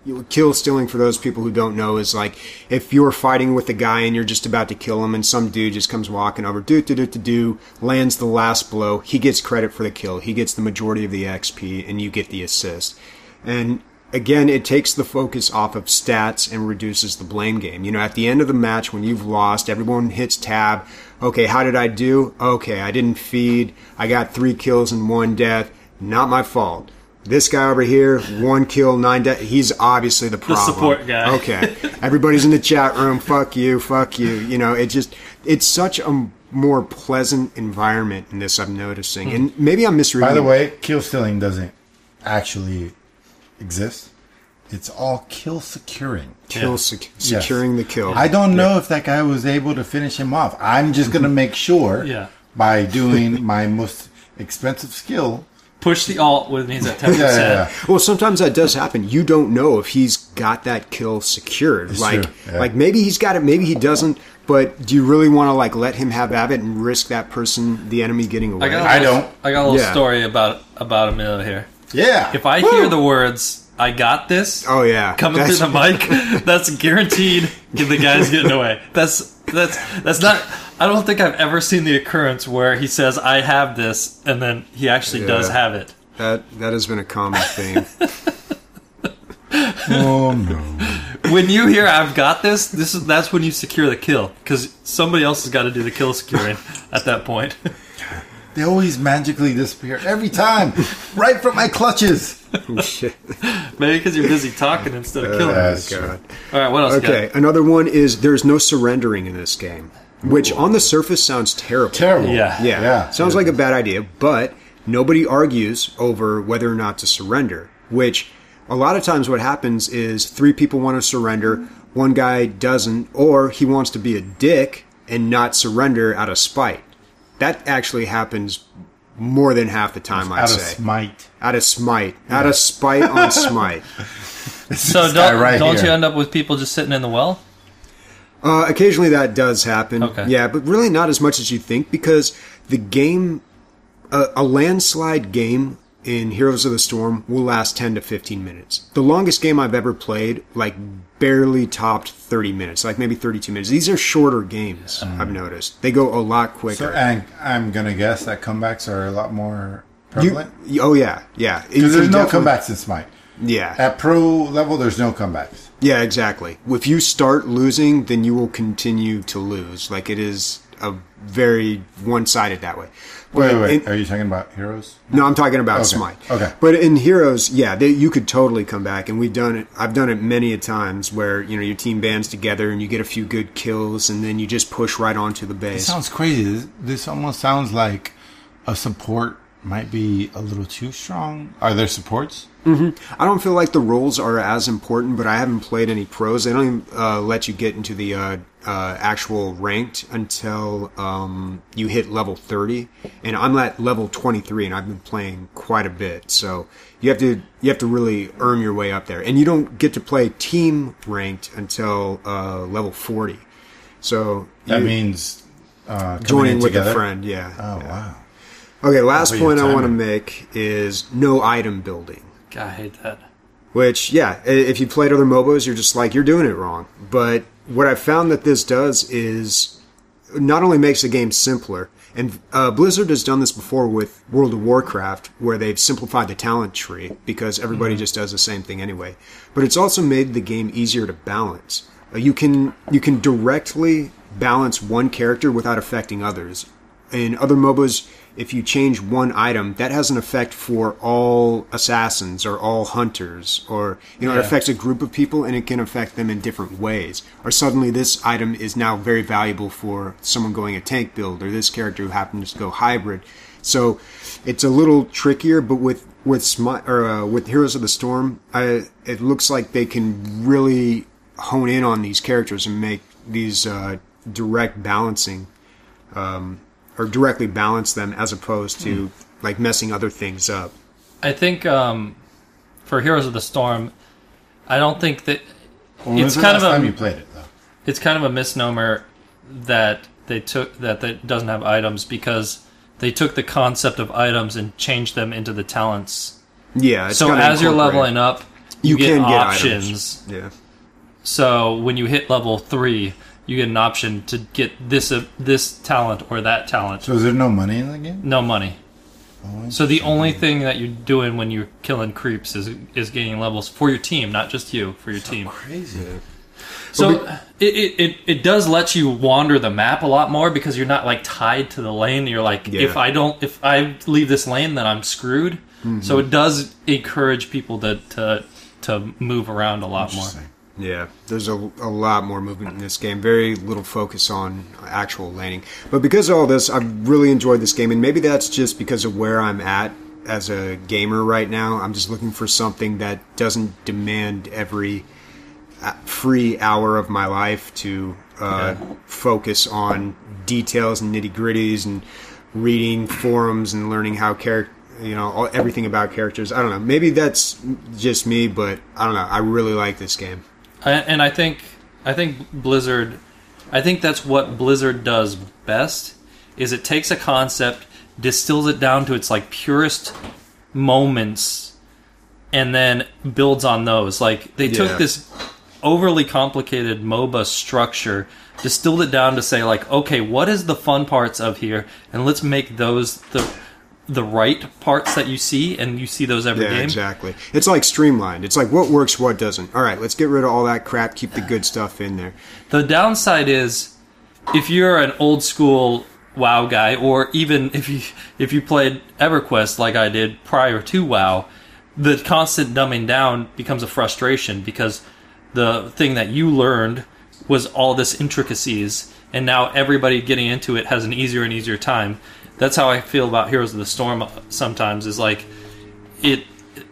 kill stealing, for those people who don't know, is like if you're fighting with a guy and you're just about to kill him and some dude just comes walking over, lands the last blow, he gets credit for the kill. He gets the majority of the XP and you get the assist. And again, it takes the focus off of stats and reduces the blame game. At the end of the match when you've lost, everyone hits tab. Okay, how did I do? Okay, I didn't feed. I got 3 kills and 1 death. Not my fault. This guy over here, 1 kill, 9 death. He's obviously the problem.
The support guy.
Okay. Everybody's in the chat room. Fuck you. It's such a more pleasant environment in this, I'm noticing. And maybe I'm misreading.
By the way, kill stealing doesn't actually exist. It's all kill securing.
Securing the kill.
I don't know if that guy was able to finish him off. I'm just going to make sure by doing my most expensive skill.
Push the alt when he's at 10%.
Yeah.
Well, sometimes that does happen. You don't know if he's got that kill secured.
It's
like,
true. Yeah.
like maybe he's got it, maybe he doesn't. But do you really want to let him have it and risk that person, the enemy, getting away?
I don't.
I got a little story about a minute here.
Yeah.
If I hear the words "I got this," coming through the mic, that's guaranteed. The guy's getting away. That's not. I don't think I've ever seen the occurrence where he says "I have this" and then he actually does have it.
That has been a common thing.
Oh no!
When you hear "I've got this," that's when you secure the kill because somebody else has got to do the kill securing at that point.
They always magically disappear every time, right from my clutches.
Maybe because you're busy talking instead of killing.
That's
God.
true.
All right, what else?
Okay, another one is there's no surrendering in this game, which on the surface sounds terrible.
Terrible.
Yeah.
Sounds like a bad idea, but nobody argues over whether or not to surrender, which a lot of times what happens is 3 people want to surrender, 1 guy doesn't, or he wants to be a dick and not surrender out of spite. That actually happens more than half the time, I'd say. Out of smite. Out of spite on smite.
So don't you end up with people just sitting in the well?
Occasionally that does happen.
Okay.
Yeah, but really not as much as you think, because the game, a landslide game in Heroes of the Storm will last 10 to 15 minutes. The longest game I've ever played, barely topped 30 minutes, maybe 32 minutes. These are shorter games, I've noticed. They go a lot quicker.
And I'm going to guess that comebacks are a lot more prevalent?
Oh, yeah.
Because there's no comebacks in Smite.
Yeah.
At pro level, there's no comebacks.
Yeah, exactly. If you start losing, then you will continue to lose. It is a very one-sided that way.
Wait. Are you talking about Heroes?
No, I'm talking about Smite.
Okay.
But in Heroes, you could totally come back, and we've done it. I've done it many a times where your team bands together and you get a few good kills, and then you just push right onto the base.
It sounds crazy. This almost sounds like a support might be a little too strong. Are there supports?
Mm-hmm. I don't feel like the roles are as important, but I haven't played any pros. They don't even let you get into the actual ranked until you hit level 30, and I'm at level 23, and I've been playing quite a bit. So you have to really earn your way up there, and you don't get to play team ranked until level 40. So
that means
joining with
together?
a friend. Yeah.
Oh yeah. Wow.
Okay, last point I want to make is no item building.
God, I hate that.
Which, if you played other MOBAs, you're just you're doing it wrong. But what I've found that this does is not only makes the game simpler, and Blizzard has done this before with World of Warcraft, where they've simplified the talent tree because everybody just does the same thing anyway. But it's also made the game easier to balance. You can directly balance one character without affecting others. In other MOBAs, if you change one item, that has an effect for all assassins or all hunters, or it affects a group of people, and it can affect them in different ways. Or suddenly this item is now very valuable for someone going a tank build, or this character who happens to go hybrid. So it's a little trickier, but with Heroes of the Storm, it looks like they can really hone in on these characters and make these direct balancing. Or directly balance them as opposed to messing other things up.
I think for Heroes of the Storm, I don't think that
it's kind of time you played it though.
It's kind of a misnomer that that doesn't have items, because they took the concept of items and changed them into the talents.
Yeah.
So as you're leveling up,
You
get
can get
options.
items. Yeah.
So when you hit level 3, you get an option to get this talent or that talent.
So is there no money in the game?
No money.
Oh,
So the only thing that you're doing when you're killing creeps is gaining levels for your team, not just you, for your team.
crazy.
Yeah.
So it does let you wander the map a lot more because you're not like tied to the lane. You're like,
Yeah.
if I leave this lane, then I'm screwed. So it does encourage people to move around a lot more.
Interesting.
Yeah, there's a lot more movement in this game. Very little focus on actual laning. But because of all this, I've really enjoyed this game, and maybe that's just because of where I'm at as a gamer right now. I'm just looking for something that doesn't demand every free hour of my life to focus on details and nitty-gritties and reading forums and learning how everything about characters. I don't know. Maybe that's just me, but I don't know. I really like this game.
And I think Blizzard, I think that's what Blizzard does best, is it takes a concept, distills it down to its like purest moments, and then builds on those. Like they took this overly complicated MOBA structure, distilled it down to say like, okay, what is the fun parts of here, and let's make those the right parts that you see, and you see those every
Yeah,
game.
exactly. It's like streamlined. It's like what works, what doesn't. All right, let's get rid of all that crap, keep the good stuff in there.
The downside is, if you're an old school WoW guy, or even if you played EverQuest like I did prior to WoW, the constant dumbing down becomes a frustration because the thing that you learned was all this intricacies, and now everybody getting into it has an easier and easier time. That's how I feel about Heroes of the Storm sometimes, is like it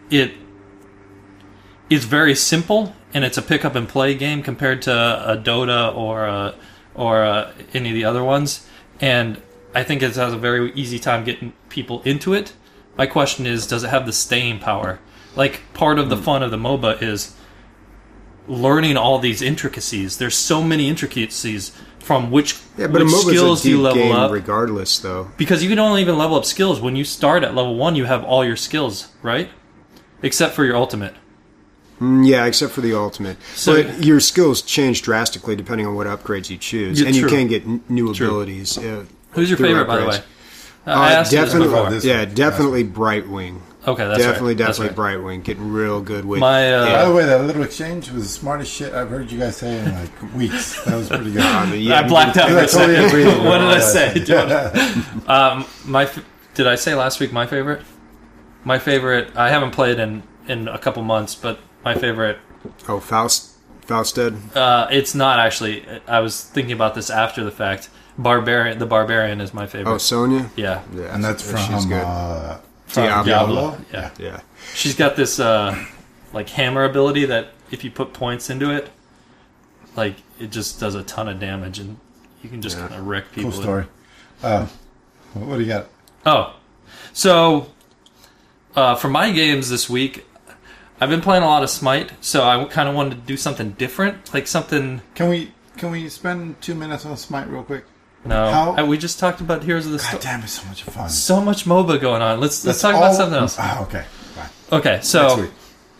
is very simple, and it's a pick up and play game compared to a Dota or any of the other ones, and I think it has a very easy time getting people into it. My question is, does it have the staying power? Like, part of the fun of the MOBA is learning all these intricacies. There's so many intricacies from which
Yeah, but a
which
MOBA's
skills
a
do
deep
you level
game
up.
regardless, though.
Because you can only even level up skills. When you start at level 1, you have all your skills, right? Except for your ultimate.
Yeah, except for the ultimate.
So-
But your skills change drastically depending on what upgrades you choose.
Yeah,
and you
true.
can get new
True.
abilities.
Who's your
through
favorite, by the
upgrades.
way? I asked you this
definitely,
before.
this
yeah,
one.
definitely Brightwing.
Okay, that's
Definitely
right. That's right.
Brightwing. Getting real good with.
My,
By the way, that little exchange was the smartest shit I've heard you guys say in like weeks. That was pretty good.
I blacked out for
I
a
totally
second.
agree with
What did I
that.
say? Did I say last week my favorite? My favorite. I haven't played in a couple months, but my favorite.
Oh, Fausted.
It's not actually. I was thinking about this after the fact. The Barbarian is my favorite.
Oh, Sonya.
Yeah.
Yeah,
And that's
she's
from
good.
From
Diablo.
Yeah.
Yeah.
She's got this like hammer ability that if you put points into it, like it just does a ton of damage, and you can just kind of wreck people.
Cool story. What do you got?
Oh, so for my games this week, I've been playing a lot of Smite, so I kind of wanted to do something different, like something.
Can we spend 2 minutes on Smite real quick?
No,
How-
we just talked about Heroes of the
God
Storm.
damn, it's so much fun.
So much MOBA going on. Let's
That's
talk about
all-
something else.
Okay, fine.
Okay,
Next
so
week.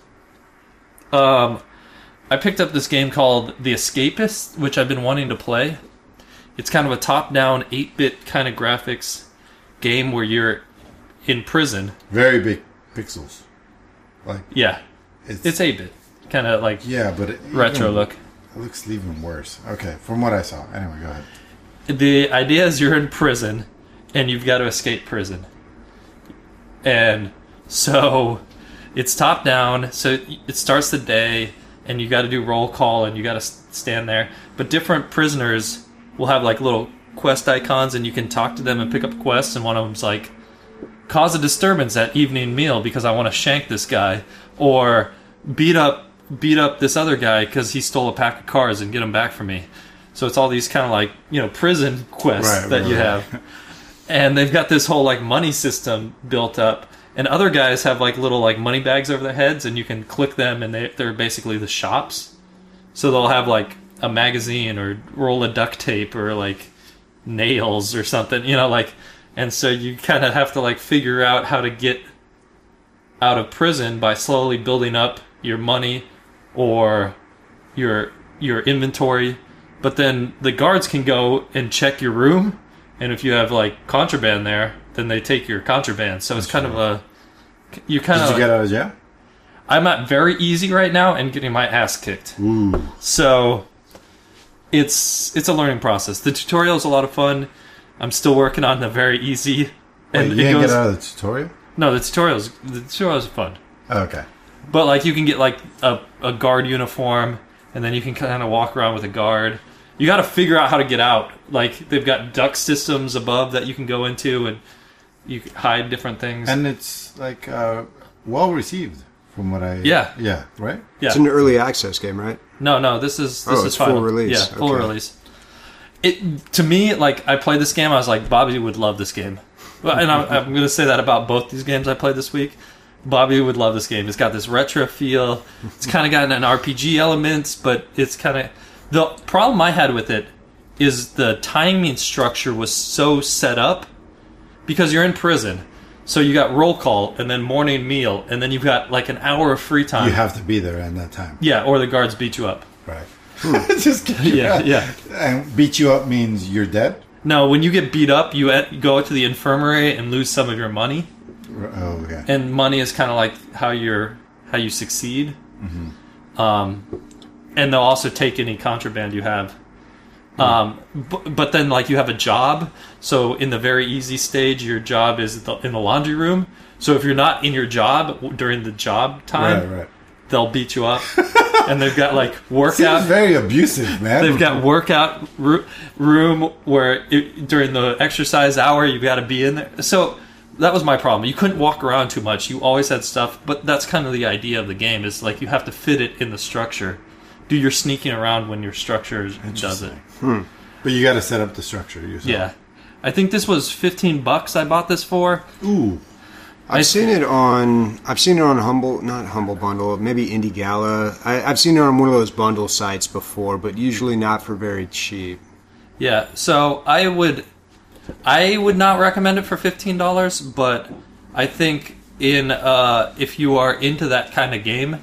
I picked up this game called The Escapist, which I've been wanting to play. It's kind of a top-down, 8-bit kind of graphics game where you're in prison.
Very big pixels. Like
Yeah, it's 8-bit, kind of like
yeah, but
retro look.
It looks even worse. Okay, from what I saw. Anyway, go ahead.
The idea is you're in prison, and you've got to escape prison. And so it's top down, so it starts the day, and you got to do roll call, and you got to stand there. But different prisoners will have like little quest icons, and you can talk to them and pick up quests, and one of them's like, cause a disturbance at evening meal because I want to shank this guy, or beat up this other guy because he stole a pack of cars and get him back for me. So it's all these kind of like, prison quests that you have. And they've got this whole like money system built up. And other guys have like little like money bags over their heads, and you can click them, and they're basically the shops. So they'll have like a magazine or roll of duct tape or like nails or something, and so you kind of have to like figure out how to get out of prison by slowly building up your money or your inventory. But then the guards can go and check your room, and if you have like contraband there, then they take your contraband. So it's kind of a
Did you get out of jail?
I'm at very easy right now and getting my ass kicked.
Ooh.
So it's a learning process. The tutorial is a lot of fun. I'm still working on the very easy.
Wait, you didn't get out of the tutorial?
No, the tutorial is fun.
Okay.
But like you can get like a guard uniform, and then you can kind of walk around with a guard. You got to figure out how to get out. Like they've got duct systems above that you can go into, and you can hide different things.
And it's like well received from what I
Yeah,
right.
Yeah,
It's an early access game, right?
no, this is
it's
final.
full release.
Yeah, full
Okay.
release. It to me, like I played this game, I was like, Bobby would love this game. Well, and I'm going to say that about both these games I played this week. Bobby would love this game. It's got this retro feel. It's kind of got an RPG elements, but it's kind of... The problem I had with it is the timing structure was so set up because you're in prison. So you got roll call and then morning meal, and then you've got like an hour of free time.
You have to be there at that time.
Yeah, or the guards beat you up.
Right. Just get you out.
Yeah.
And beat you up means you're dead?
No, when you get beat up, you go to the infirmary and lose some of your money.
Oh, okay.
And money is kind of like how you succeed. Mm-hmm. And they'll also take any contraband you have. But then, like, you have a job. So in the very easy stage, your job is in the laundry room. So if you're not in your job during the job time,
Right.
they'll beat you up. And they've got like workout.
Seems very abusive, man.
They've got workout room where during the exercise hour you've got to be in there. So that was my problem. You couldn't walk around too much. You always had stuff, but that's kind of the idea of the game. Is like you have to fit it in the structure. Do your sneaking around when your structure does it.
But you got to set up the structure yourself.
Yeah, I think this was $15. I bought this for.
Ooh.
I've seen it on not Humble Bundle, maybe Indie Gala. I've seen it on one of those bundle sites before, but usually not for very cheap.
Yeah, so I would not recommend it for $15, but I think if you are into that kind of game,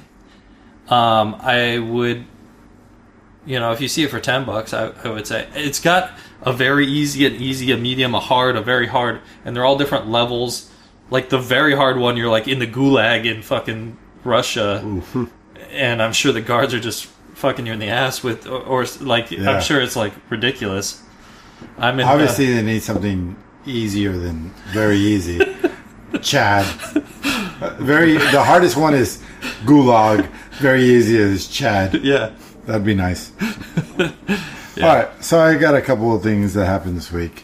I would, if you see it for $10, I would say it's got a very easy, a medium, a hard, a very hard, and they're all different levels. Like the very hard one, you're like in the gulag in fucking Russia, and I'm sure the guards are just fucking you in the ass with, or like
Yeah.
I'm sure it's like ridiculous.
Obviously, they need something easier than very easy. Chad. The hardest one is Gulag. Very easy is Chad.
Yeah.
That'd be nice. All right, so I got a couple of things that happened this week.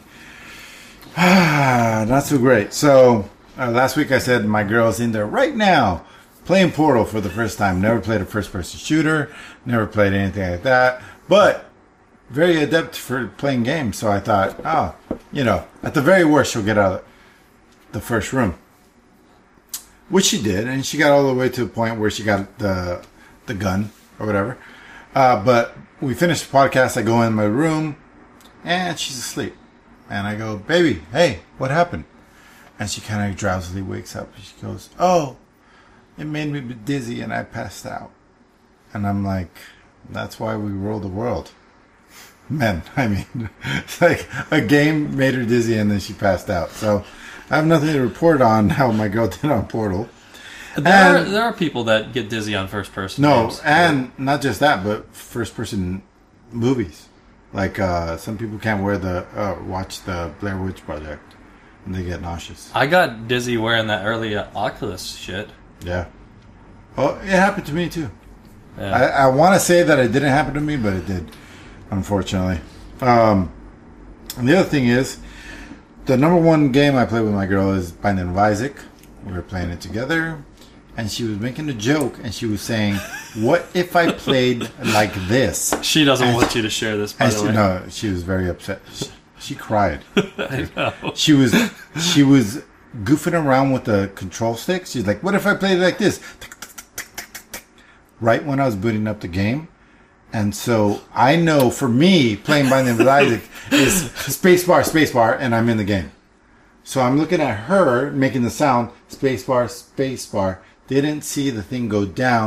Not so great. So last week I said my girl's in there right now playing Portal for the first time. Never played a first-person shooter. Never played anything like that. But very adept for playing games. So I thought, at the very worst, she'll get out of the first room. Which she did. And she got all the way to the point where she got the gun or whatever. But we finished the podcast. I go in my room and she's asleep. And I go, baby, hey, what happened? And she kind of drowsily wakes up. And she goes, oh, it made me dizzy and I passed out. And I'm like, that's why we rule the world. Men, I mean, it's like a game made her dizzy and then she passed out. So I have nothing to report on how my girl did on Portal.
There are people that get dizzy on first person.
No,
games.
and not just that, but first person movies. Like some people can't watch the Blair Witch Project and they get nauseous.
I got dizzy wearing that early Oculus shit.
Yeah. Well, it happened to me too.
Yeah.
I want to say that it didn't happen to me, but it did, unfortunately. And the other thing is, the number one game I play with my girl is Binding of Isaac. We were playing it together, and she was making a joke, and she was saying, "What if I played like this?"
She doesn't want you to share this, by the way.
No, she was very upset. She cried.
I know.
She was goofing around with the control stick. She's like, "What if I played like this?" Right when I was booting up the game. And so I know for me, playing Binding of Isaac is spacebar, and I'm in the game. So I'm looking at her making the sound, spacebar. Didn't see the thing go down.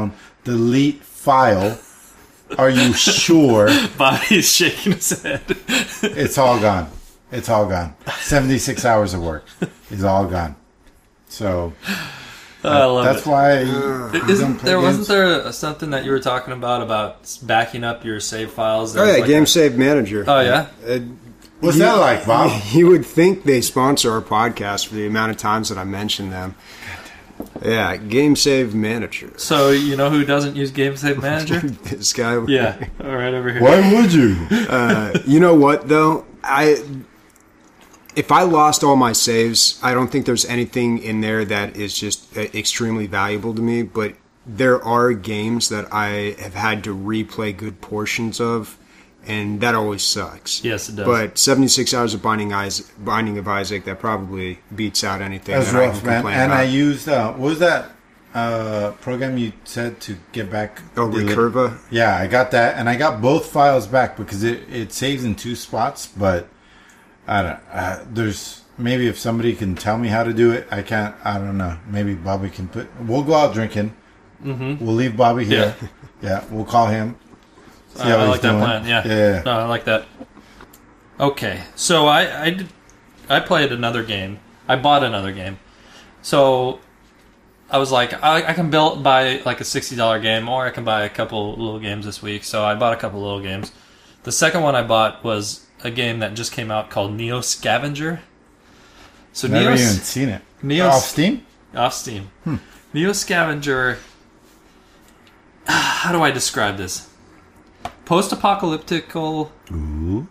delete file. Are you sure?
Bobby's shaking his head.
It's all gone. It's all gone. 76 hours of work is all gone. So
I love
that's
it.
why.
Wasn't there something that you were talking about backing up your save files?
Oh yeah, Game Save Manager.
Oh yeah.
What's that like, Bob?
You would think they sponsor our podcast for the amount of times that I mention them. Yeah, Game Save Manager.
So you know who doesn't use Game Save Manager?
This guy.
Yeah, all right over here.
Why would you?
You know what though? If I lost all my saves, I don't think there's anything in there that is just extremely valuable to me. But there are games that I have had to replay good portions of, and that always sucks.
Yes, it does.
But 76 hours of Binding of Isaac, that probably beats out anything
That's
that
rough,
I can
man.
complain
And
about.
I used what was that program you said to get back?
Recurva?
Yeah, I got that, and I got both files back because it saves in 2 spots. But I don't. There's maybe if somebody can tell me how to do it, I can't. I don't know. Maybe Bobby can put. We'll go out drinking. Mm-hmm. We'll leave Bobby here. Yeah, we'll call him.
I like that plan. Yeah. No, I like that. Okay, so I played another game. I bought another game. So I was like, I can buy like a $60 game, or I can buy a couple little games this week. So I bought a couple little games. The second one I bought was a game that just came out called Neo Scavenger. So
Never even seen it. Off Steam?
Off Steam. Neo Scavenger. How do I describe this? Post-apocalyptical.
Ooh.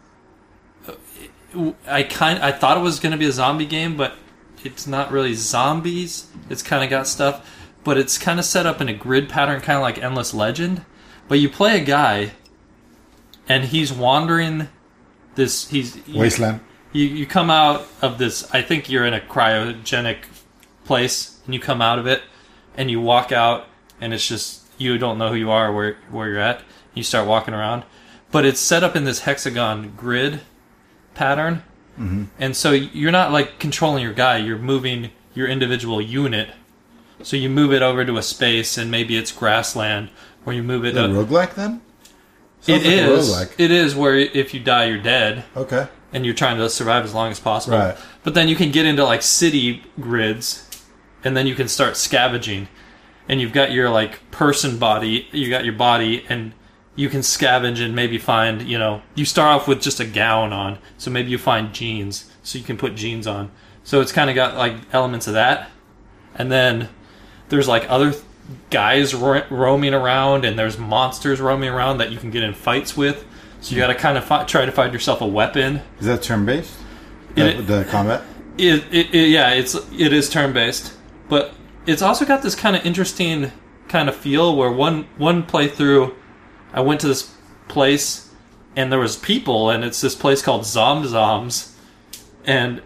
I thought it was going to be a zombie game, but it's not really zombies. It's kind of got stuff, but it's kind of set up in a grid pattern, kind of like Endless Legend. But you play a guy, and he's wandering this.
Wasteland.
You come out of this. I think you're in a cryogenic place, and you come out of it, and you walk out, and it's just you don't know who you are or where you're at. You start walking around, but it's set up in this hexagon grid pattern, and so you're not like controlling your guy. You're moving your individual unit. So you move it over to a space, and maybe it's grassland, or you move it.
Is it roguelike then?
It
Sounds like a
is.
roguelike.
It is where if you die, you're dead.
Okay.
And you're trying to survive as long as possible.
Right.
But then you can get into like city grids, and then you can start scavenging. And you've got your like person body, you got your body, and you can scavenge and maybe find, you start off with just a gown on, so maybe you find jeans, so you can put jeans on. So it's kind of got like elements of that. And then there's like other guys roaming around, and there's monsters roaming around that you can get in fights with. So you got to kind of try to find yourself a weapon.
Is that turn-based? The combat?
It is turn-based, but it's also got this kind of interesting kind of feel where one playthrough, I went to this place and there was people, and it's this place called Zomzoms, and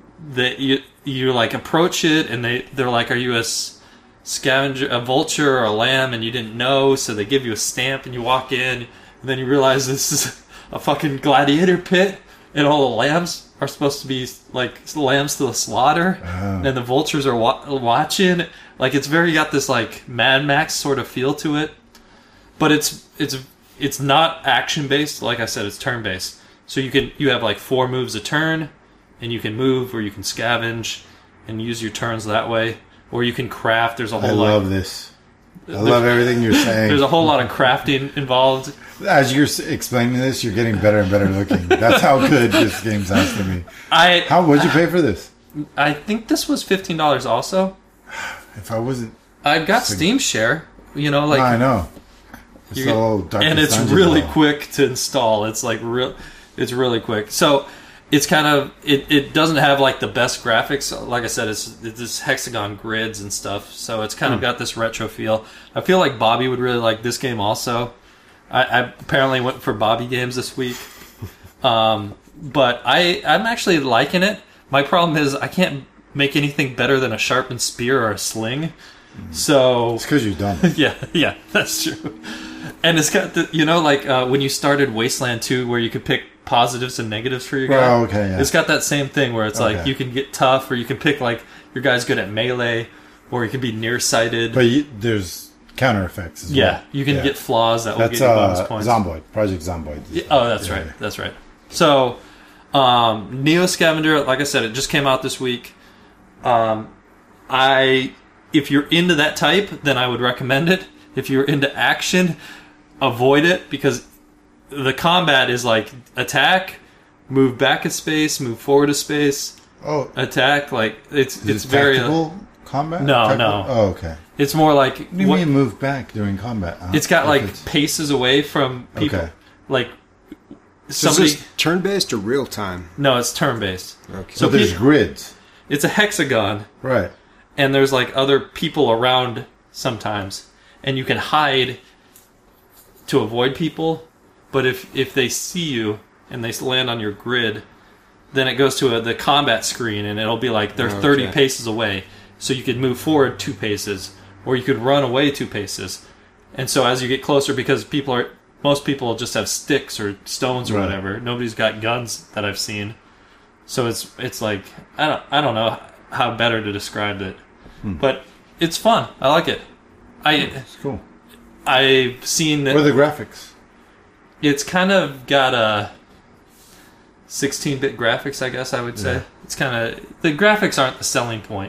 you like approach it, and they're like, are you a scavenger, a vulture, or a lamb? And you didn't know, so they give you a stamp, and you walk in. And then you realize this is a fucking gladiator pit, and all the lambs are supposed to be like lambs to the slaughter, and the vultures are watching. Like it's got this like Mad Max sort of feel to it, but it's not action based. Like I said, it's turn based. So you have like 4 moves a turn, and you can move or you can scavenge and use your turns that way, or you can craft. There's a whole lot.
I love this. I love everything you're saying.
There's a whole lot of crafting involved.
As you're explaining this, you're getting better and better looking. That's how good this game sounds to me. What'd you pay for this?
I think this was $15 also.
If I wasn't...
I got Steam Share. I
know. It's
and it's really quick to install. It's like it's really quick. So it's kind of it doesn't have like the best graphics. Like I said, it's this hexagon grids and stuff. So it's kind of got this retro feel. I feel like Bobby would really like this game also. I apparently went for Bobby games this week, but I'm actually liking it. My problem is I can't make anything better than a sharpened spear or a sling. So
it's because you're dumb.
yeah, that's true. And it's got the when you started Wasteland 2, where you could pick positives and negatives for your guy.
Oh, okay, yeah.
It's got that same thing where it's like you can get tough, or you can pick like your guy's good at melee, or you can be nearsighted.
But there's counter effects as
Yeah,
well.
you can get flaws that will
That's
get you bonus points.
Zomboid, Project Zomboid.
Yeah, oh, that's right. That's right. So, Neo Scavenger, like I said, it just came out this week. If you're into that type, then I would recommend it. If you're into action, avoid it because the combat is like attack, move back a space, move forward a space, attack. Like it's very
tactical combat.
No.
Oh, okay.
It's more like
What do you mean move back during combat?
It's got like paces away from people.
Okay.
Like
So
somebody.
is this turn-based or real-time?
No, it's turn-based.
Okay.
So there's grids,
It's a hexagon,
right?
and there's like other people around sometimes, and you can hide to avoid people. But if they see you and they land on your grid, then it goes to the combat screen, and it'll be like they're 30 paces away. So you could move forward 2 paces, or you could run away 2 paces. And so as you get closer, because most people just have sticks or stones or whatever. Nobody's got guns that I've seen. So it's like I don't know how better to describe it, but it's fun. I like it.
It's cool.
I've seen that.
What are the graphics?
It's kind of got a 16-bit graphics, I guess I would say. It's kind of the graphics aren't the selling point.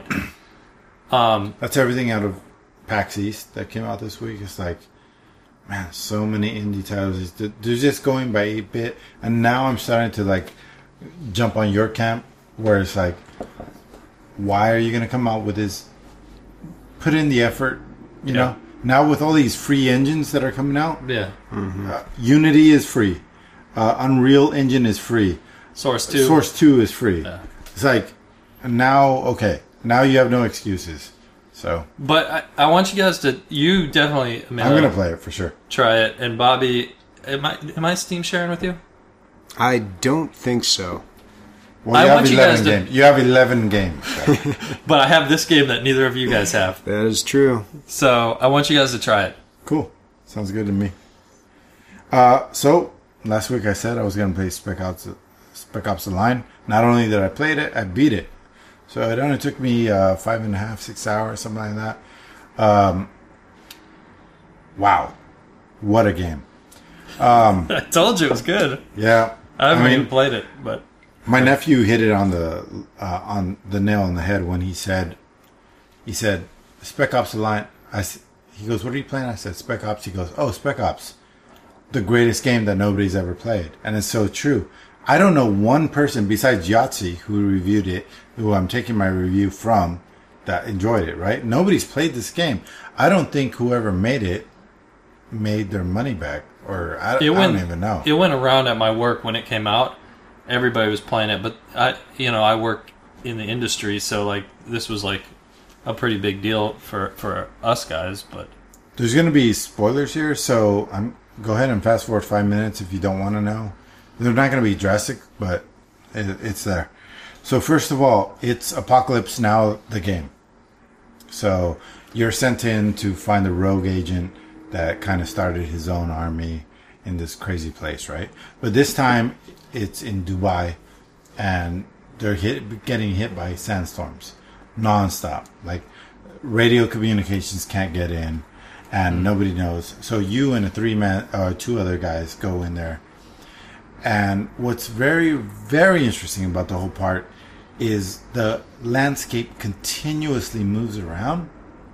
That's everything out of PAX East that came out this week. It's like, man, so many indie titles. They're just going by 8-bit, and now I'm starting to like jump on your camp where it's like, why are you going to come out with this? Put in the effort, you know. Now with all these free engines that are coming out, Unity is free, Unreal Engine is free, Source 2 is free. Yeah. It's like now you have no excuses. So,
but I want you guys to. You definitely.
I'm gonna play it for sure.
Try it, and Bobby, am I Steam sharing with you?
I don't think so.
Well, you have 11 games. So.
But I have this game that neither of you guys have.
That is true.
So I want you guys to try it.
Cool. Sounds good to me. So last week I said I was going to play Spec Ops: The Line. Not only did I play it, I beat it. So it only took me 5.5, 6 hours, something like that. Wow. What a game.
I told you it was good.
Yeah.
I haven't even played it, but...
My nephew hit it on the nail on the head when he said, Spec Ops: The Line. He goes, what are you playing? I said, Spec Ops. He goes, oh, Spec Ops, the greatest game that nobody's ever played. And it's so true. I don't know one person besides Yahtzee who reviewed it, who I'm taking my review from, that enjoyed it, right? Nobody's played this game. I don't think whoever made it made their money back, or I don't even know.
It went around at my work when it came out. Everybody was playing it, but I work in the industry, so like this was like a pretty big deal for us guys. But
there's going to be spoilers here, so go ahead and fast forward 5 minutes if you don't want to know. They're not going to be drastic, but it's there. So first of all, it's Apocalypse Now, the game. So you're sent in to find the rogue agent that kind of started his own army in this crazy place, right? But this time it's in Dubai, and they're getting hit by sandstorms nonstop. Like radio communications can't get in, and nobody knows. So you and two other guys go in there. And what's very, very interesting about the whole part is the landscape continuously moves around.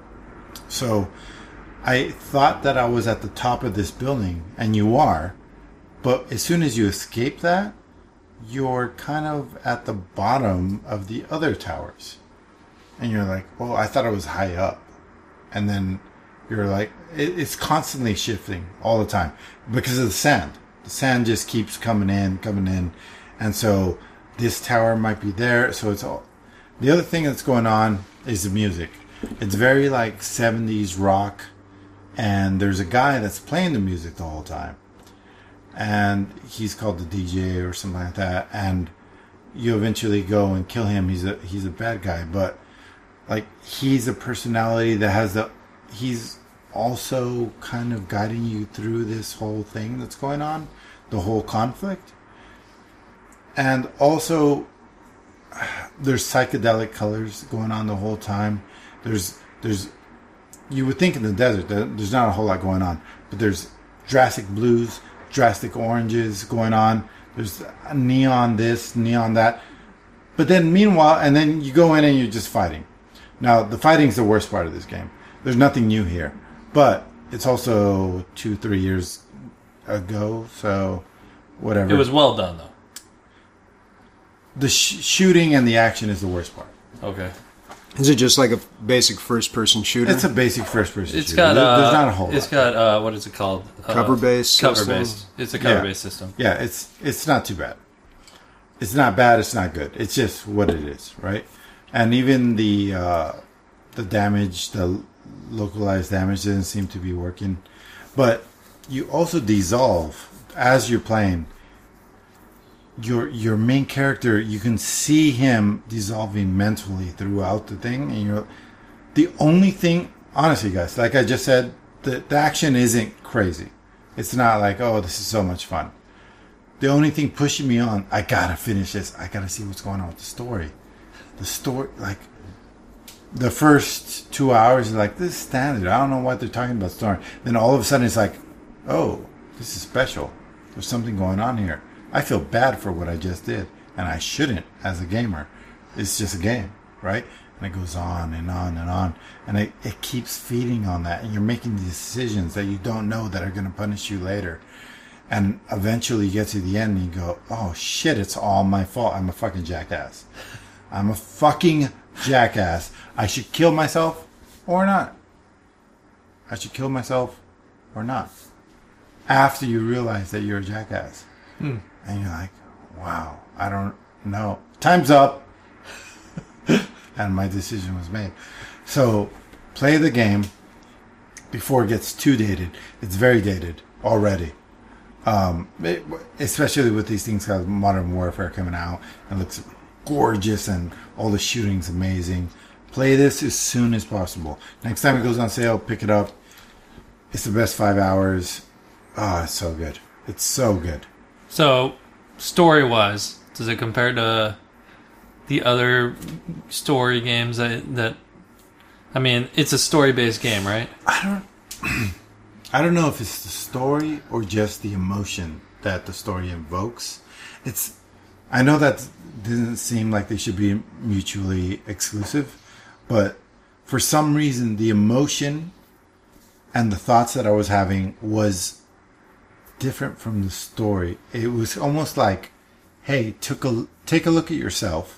So I thought that I was at the top of this building, and you are, but as soon as you escape that, you're kind of at the bottom of the other towers. And you're like, well, I thought I was high up. And then you're like, it's constantly shifting all the time because of the sand. The sand just keeps coming in. And so this tower might be there. So it's all. The other thing that's going on is the music. It's very like 70s rock. And there's a guy that's playing the music the whole time. And he's called the DJ or something like that. And you eventually go and kill him. He's a bad guy. But like he's a personality that has he's also kind of guiding you through this whole thing that's going on, the whole conflict. And also there's psychedelic colors going on the whole time. There's you would think in the desert that there's not a whole lot going on, but there's drastic blues, drastic oranges going on. There's neon this, neon that. But then meanwhile, and then you go in and you're just fighting. Now, the fighting's the worst part of this game. There's nothing new here. But it's also 2-3 years ago, so whatever.
It was well done, though.
The shooting and the action is the worst part.
Okay.
Is it just like a basic first-person shooter?
It's a basic first-person
It's
shooter.
got
There's not a whole
It's
lot.
got what is it called?
Cover-based
Cover
system?
based. It's a cover-based system.
Yeah, it's not too bad. It's not bad. It's not good. It's just what it is, right? And even the damage, the localized damage, doesn't seem to be working. But you also dissolve as you're playing. Your main character, you can see him dissolving mentally throughout the thing, and you're the only thing. Honestly, guys, like I just said, the action isn't crazy. It's not like, oh, this is so much fun. The only thing pushing me on, I gotta finish this. I gotta see what's going on with the story. The story, like the first 2 hours, is like, this is standard. I don't know what they're talking about story. Then all of a sudden, it's like, oh, this is special. There's something going on here. I feel bad for what I just did, and I shouldn't as a gamer. It's just a game, right? And it goes on and on and on, and it keeps feeding on that, and you're making these decisions that you don't know that are going to punish you later. And eventually you get to the end and you go, oh shit, it's all my fault. I'm a fucking jackass. I'm a fucking jackass. I should kill myself or not. I should kill myself or not. After you realize that you're a jackass. And you're like, wow, I don't know. Time's up. And my decision was made. So play the game before it gets too dated. It's very dated already. Especially with these things called Modern Warfare coming out. It looks gorgeous and all the shooting's amazing. Play this as soon as possible. Next time it goes on sale, pick it up. It's the best 5 hours. Oh, it's so good. It's so good.
So, story-wise, does it compare to the other story games that I mean, it's a story-based game, right?
I don't know if it's the story or just the emotion that the story invokes. I know that doesn't seem like they should be mutually exclusive, but for some reason the emotion and the thoughts that I was having was different from the story. It was almost like, hey, take a look at yourself,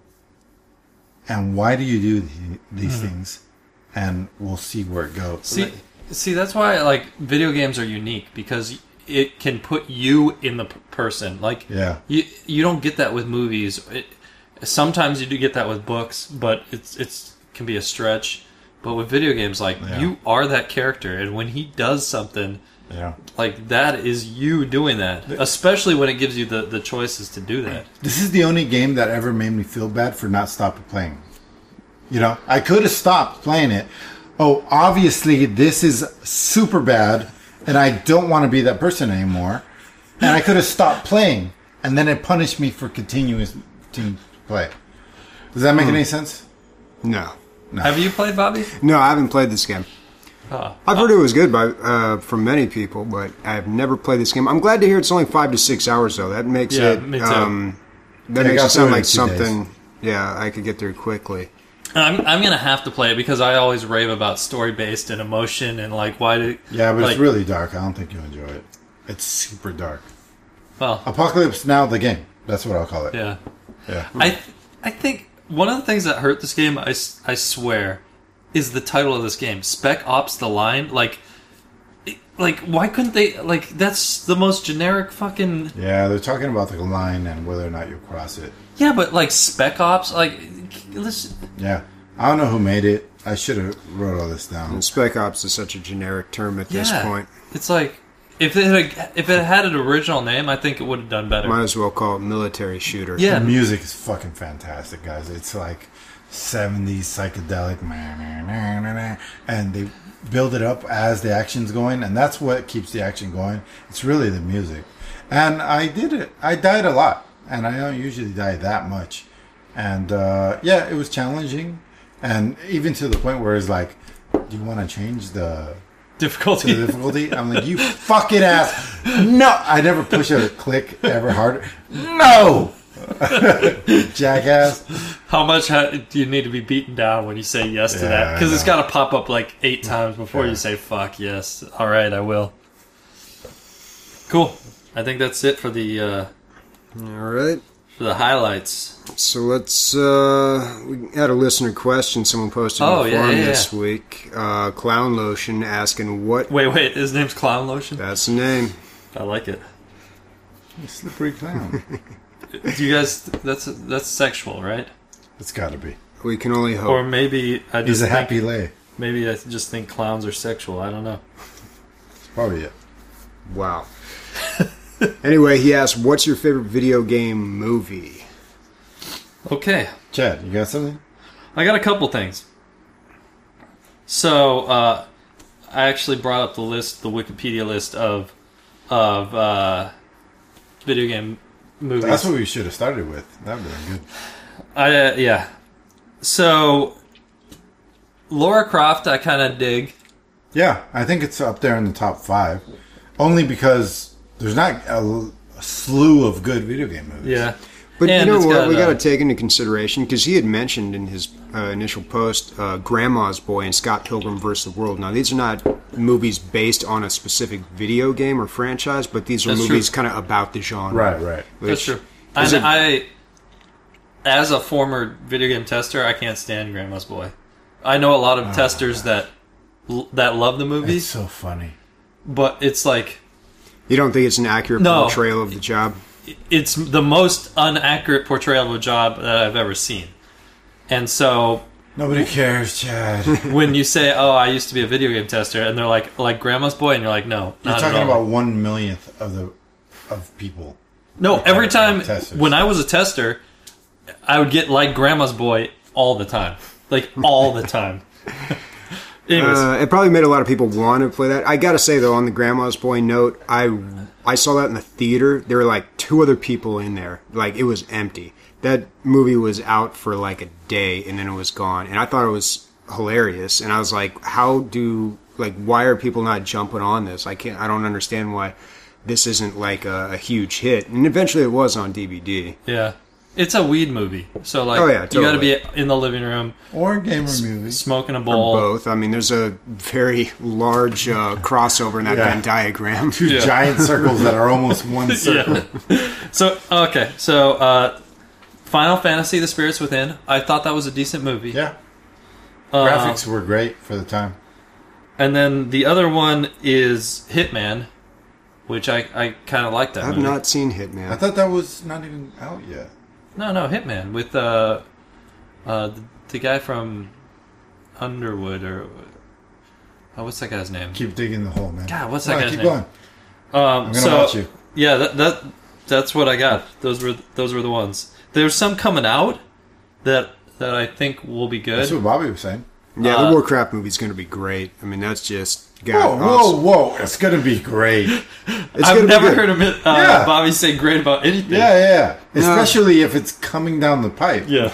and why do you do these things, and we'll see where it goes.
See, that's why like video games are unique, because it can put you in the person. Like,
yeah,
you don't get that with movies. Sometimes you do get that with books, but it's can be a stretch. But with video games, like you are that character, and when he does something.
Yeah.
Like, that is you doing that. Especially when it gives you the choices to do that.
This is the only game that ever made me feel bad for not stopping playing. You know, I could have stopped playing it. Oh, obviously this is super bad, and I don't want to be that person anymore. And I could have stopped playing, and then it punished me for continuing to play. Does that make any sense?
No.
Have you played, Bobby?
No, I haven't played this game. I've heard it was good from many people, but I've never played this game. I'm glad to hear it's only 5 to 6 hours, though. That makes it
me too.
That makes it sound like something. Yeah, I could get through quickly.
I'm gonna have to play it because I always rave about story based and emotion and like why do.
Yeah, but
like,
it's really dark. I don't think you'll enjoy it. It's super dark.
Well,
Apocalypse Now, the game. That's what I'll call it.
Yeah.
Yeah.
I think one of the things that hurt this game, I swear, is the title of this game, Spec Ops: The Line. Like, why couldn't they? Like, that's the most generic fucking.
Yeah, they're talking about the line and whether or not you cross it.
Yeah, but like Spec Ops, like, listen.
Yeah, I don't know who made it. I should have wrote all this down.
And Spec Ops is such a generic term at this point.
It's like if it had an original name, I think it would have done better.
Might as well call it military shooter.
Yeah,
the music is fucking fantastic, guys. It's like 70s psychedelic, and they build it up as the action's going, and that's what keeps the action going. It's really the music. And I did it. I died a lot, and I don't usually die that much. And yeah, it was challenging, and even to the point where it's like do you want to change the
Difficulty.
difficulty? I'm like, you fucking ass. No, I never push a click ever harder. No, jackass.
How much do you need to be beaten down when you say yes to
Yeah,
that? Because
I
it's
know.
got to pop up like 8 times before you say fuck yes. All right, I will. Cool. I think that's it for the
All right.
highlights.
So let's. We had a listener question someone posted on the forum this week. Clown Lotion asking what.
Wait. His name's Clown Lotion.
That's the name.
I like it.
Slippery clown.
Do you guys? That's sexual, right?
It's got to be.
We can only hope.
Or maybe I
He's
just
a
think,
happy lay.
maybe I just think clowns are sexual. I don't know.
Probably it.
Wow. Anyway, he asked, "What's your favorite video game movie?"
Okay.
Chad, you got something?
I got a couple things. So, I actually brought up the Wikipedia list of video game movies.
That's what we should have started with. That would have been good.
Yeah. So, Lara Croft, I kind of dig.
Yeah, I think it's up there in the top 5. Only because there's not a slew of good video game movies.
Yeah.
But
And
you know
it's
what? We got to
got,
take into consideration, because he had mentioned in his initial post Grandma's Boy and Scott Pilgrim vs. the World. Now, these are not movies based on a specific video game or franchise, but these are
That's
movies
true.
kind of about the genre.
Right.
That's true.
is
And
it-
I, as a former video game tester, I can't stand Grandma's Boy. I know a lot of testers that love the
It's
movies,
so funny.
but it's like
You don't think it's an accurate
No.
portrayal of the job?
it's the most inaccurate portrayal of a job that I've ever seen. And so
Nobody cares, Chad.
when you say, "Oh, I used to be a video game tester," and they're like Grandma's Boy, and you're like, "No,
You're
not
talking
at all."
about 1/1,000,000th of people.
No, every time
Testers.
when I was a tester, I would get like Grandma's Boy all the time, like all the time. Anyways,
It probably made a lot of people want to play that. I gotta say though, on the Grandma's Boy note, I saw that in the theater. There were like 2 other people in there. Like it was empty. That movie was out for like a day and then it was gone. And I thought it was hilarious. And I was like, why are people not jumping on this? I don't understand why this isn't like a huge hit. And eventually it was on DVD.
yeah, it's a weed movie, so like,
Oh, yeah,
you got to
totally.
be in the living room
Or gamer movies.
smoking a
Or
bowl.
both. I mean, there's a very large crossover in that
Yeah.
Venn diagram.
2
Yeah.
giant circles that are almost one circle.
Yeah. So Final Fantasy: The Spirits Within. I thought that was a decent movie.
Yeah. Graphics were great for the time.
And then the other one is Hitman, which I kind of like that
I've
movie.
not seen Hitman.
I thought that was not even out yet.
No, Hitman with the guy from Underwood or what's that guy's name?
Keep digging the hole, man.
God, what's
Come
that
on,
guy's
keep
name?
going. I'm gonna watch you.
Yeah, that's what I got. Those were the ones. There's some coming out that I think will be good.
That's what Bobby was saying.
Yeah, the Warcraft movie's going to be great. I mean, that's just
Whoa! It's gonna be great.
I've never heard him,
Yeah.
Bobby say great about anything.
Yeah. Especially if it's coming down the pipe.
Yeah.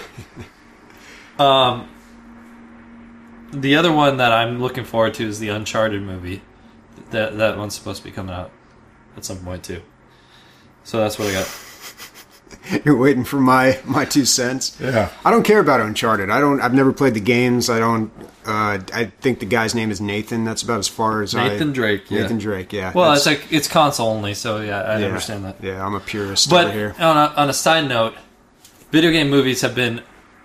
The other one that I'm looking forward to is the Uncharted movie. That one's supposed to be coming out at some point too. So that's what I got.
You're waiting for my 2 cents.
Yeah.
I don't care about Uncharted. I've never played the games. I think the guy's name is Nathan. That's about as far as
Nathan Drake. Yeah.
Nathan Drake. Yeah.
Well,
That's-
it's console only, so yeah, I
yeah,
understand that.
Yeah, I'm a purist over
But
here.
on a side note, video game movies have been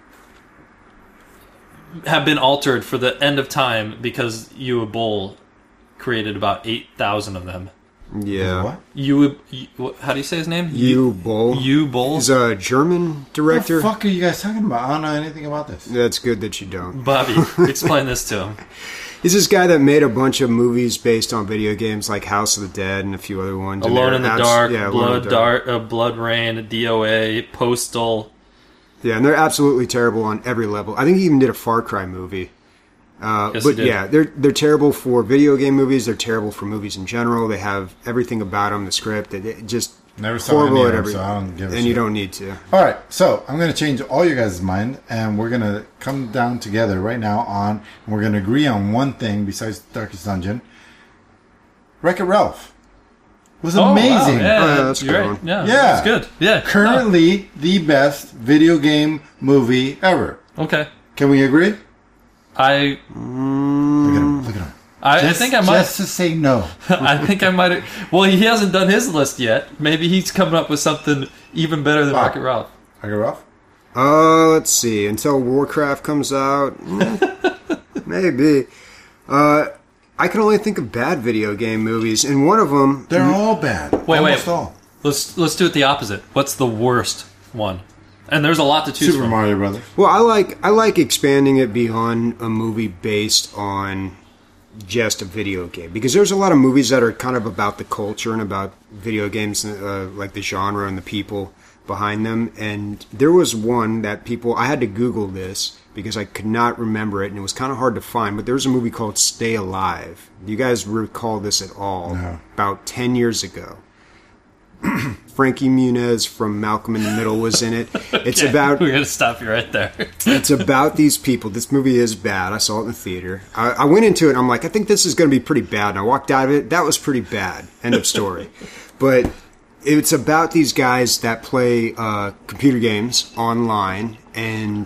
altered for the end of time because Uwe Boll created about 8,000 of them.
Yeah.
What?
How do you say his name?
Uwe Boll.
Uwe Boll.
He's a German
What
director.
the fuck are you guys talking about? I don't know anything about this.
That's good that you don't.
Bobby, explain this to him.
He's this guy that made a bunch of movies based on video games like House of the Dead and a few other ones. And
Alone
they're
in the
abs-
Dark,
yeah, Alone in the Dark.
Blood Rain, DOA, Postal.
Yeah, and they're absolutely terrible on every level. I think he even did a Far Cry movie.
Yes,
But
he did.
yeah, they're terrible for video game movies. They're terrible for movies in general. They have everything about them, the script. It just
Never saw
horrible
any
at
of them,
everything.
so I don't give a
and
shit.
you don't need to.
All right, so I'm going to change all your guys' mind, and we're going to come down together right now and we're going to agree on one thing besides Darkest Dungeon. Wreck-It Ralph was amazing.
Wow, yeah,
Oh, that's
you're
good
right.
one.
Yeah,
Yeah.
it's good. Yeah,
Currently, the best video game movie ever.
no. Okay.
Can we agree?
I
Look at him. Look at him.
I think I might.
Just to say no.
I think I might. Well, he hasn't done his list yet. Maybe he's coming up with something even better than Wreck-It Ralph.
Wreck-It Ralph?
Let's see. Until Warcraft comes out, maybe. I can only think of bad video game movies, and one of them.
They're all bad.
Wait.
Almost all.
Let's do it the opposite. What's the worst one? And there's a lot to choose
Super
from.
Mario Brothers.
Well, I like expanding it beyond a movie based on just a video game, because there's a lot of movies that are kind of about the culture and about video games, like the genre and the people behind them. And there was one that I had to Google this because I could not remember it, and it was kind of hard to find. But there was a movie called Stay Alive. Do you guys recall this at all?
No.
About 10 years ago. Frankie Muniz from Malcolm in the Middle was in it. It's about
We're gonna stop you right there.
it's about these people. This movie is bad. I saw it in the theater. I went into it and I'm like, I think this is going to be pretty bad. And I walked out of it. That was pretty bad. End of story. But it's about these guys that play computer games online, and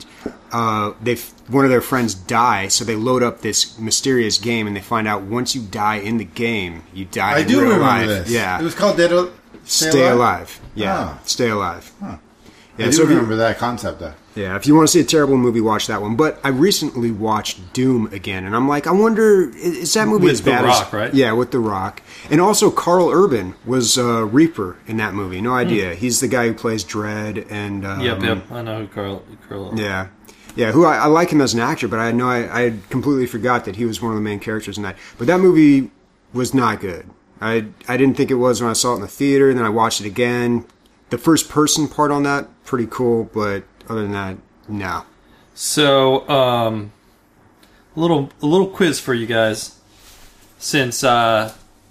one of their friends die, so they load up this mysterious game, and they find out once you die in the game, you die
I
in
do
real
remember
life.
this.
Yeah.
It was called
Stay Alive. Yeah.
Ah.
Stay Alive.
Huh.
Yeah,
I
so
do
if you-
remember that concept, though.
Yeah, if you want to see a terrible movie, watch that one. But I recently watched Doom again, and I'm like, I wonder, is that movie
With
as
The
bad
Rock,
as...
right?
Yeah, with The Rock. And also, Carl Urban was Reaper in that movie. No idea. He's the guy who plays Dredd and...
Yep. I know who Carl.
Yeah. Yeah, who I like him as an actor, but I had completely forgot that he was one of the main characters in that. But that movie was not good. I didn't think it was when I saw it in the theater, and then I watched it again. The first person part on that, pretty cool, but other than that, no.
So, a little quiz for you guys, since where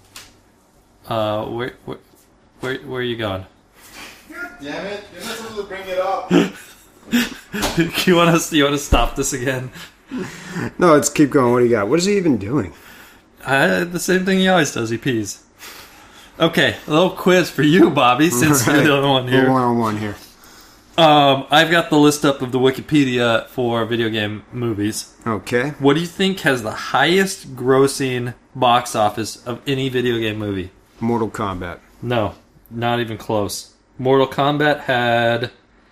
are you going?
Damn it! You're not supposed to bring it up.
you want to stop this again?
No, let's keep going. What do you got? What is he even doing?
The same thing he always does. He pees. Okay, a little quiz for you, Bobby, since you're the only one here.
We're one-on-one here.
I've got the list up of the Wikipedia for video game movies.
Okay.
What do you think has the highest grossing box office of any video game movie?
Mortal Kombat.
No, not even close. Mortal Kombat had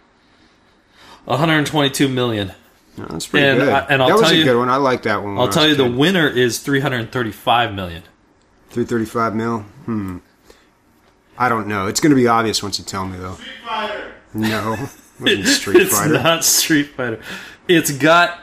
122 million.
No, that's pretty
And
good.
and I'll
that was
tell
a
you,
good one. I like that one.
I'll tell you the winner is 335 million.
335 mil? I don't know. It's going to be obvious once you tell me, though.
Street Fighter.
No. It wasn't Street Fighter.
It's not Street Fighter. It's got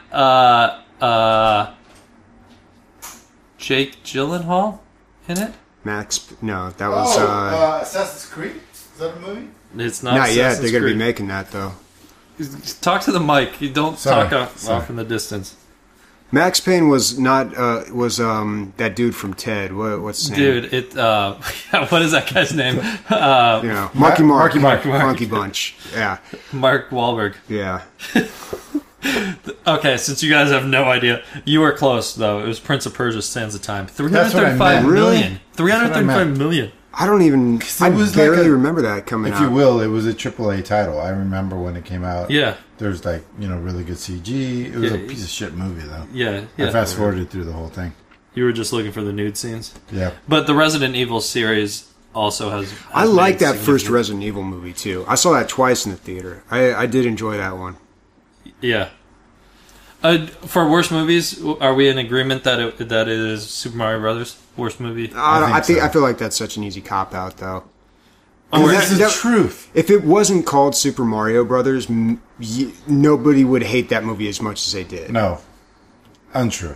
Jake Gyllenhaal in it.
Max. No, that was.
Assassin's Creed? Is that a movie?
It's not.
Not yet.
Assassin's
They're going to be
Creed.
making that, though.
Talk to the mic. You don't
Sorry.
talk
Sorry.
off in the distance.
Max Payne was not. Was that dude from Ted? What's his name?
Dude, what is that guy's name?
You know, Marky Mark.
Marky Mark.
Monkey Bunch. Yeah.
Mark Wahlberg.
Yeah.
Okay, since you guys have no idea, you were close though. It was Prince of Persia: Sands of Time.
That's what I
335
meant.
million.
Really? That's what I
335
meant.
million.
I don't even. I
was
barely
like a-
remember that coming
If
out.
you will, it was a AAA title. I remember when it came out.
Yeah,
There's really good CG. It was
Yeah,
a piece of shit movie, though.
yeah.
I fast forwarded through the whole thing.
You were just looking for the nude scenes.
Yeah.
But the Resident Evil series also has
I like
made
that first
significant-
Resident Evil movie too. I saw that twice in the theater. I did enjoy that one.
Yeah. For worst movies, are we in agreement that it is Super Mario Brothers worst movie?
I
think so.
feel like that's such an easy cop out though.
Oh,
that-
that's the
that-
truth.
If it wasn't called Super Mario Brothers, nobody would hate that movie as much as they did.
No. Untrue.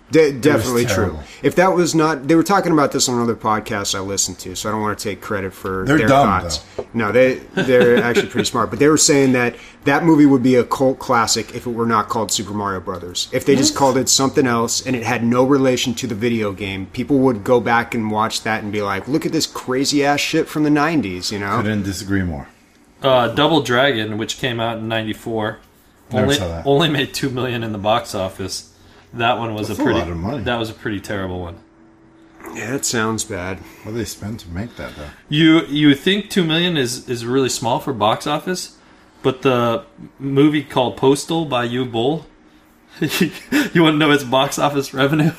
Definitely true.
terrible.
If that was not, they were talking about this on another podcast I listened to, so I don't want to take credit for
They're
their
dumb,
thoughts. No, they're actually pretty smart. But they were saying that movie would be a cult classic if it were not called Super Mario Brothers. If they just called it something else and it had no relation to the video game, people would go back and watch that and be like, "Look at this crazy ass shit from the '90s," you know?
Couldn't disagree more.
Double Dragon, which came out in '94,
Never saw that.
only made $2 million in the box office. That one was
That's
a
a
pretty
lot of money.
That was a pretty terrible one.
Yeah, that sounds bad.
What do they spend to make that, though?
You think $2 million is really small for box office, but the movie called Postal by Uwe Boll, you want to know its box office revenue?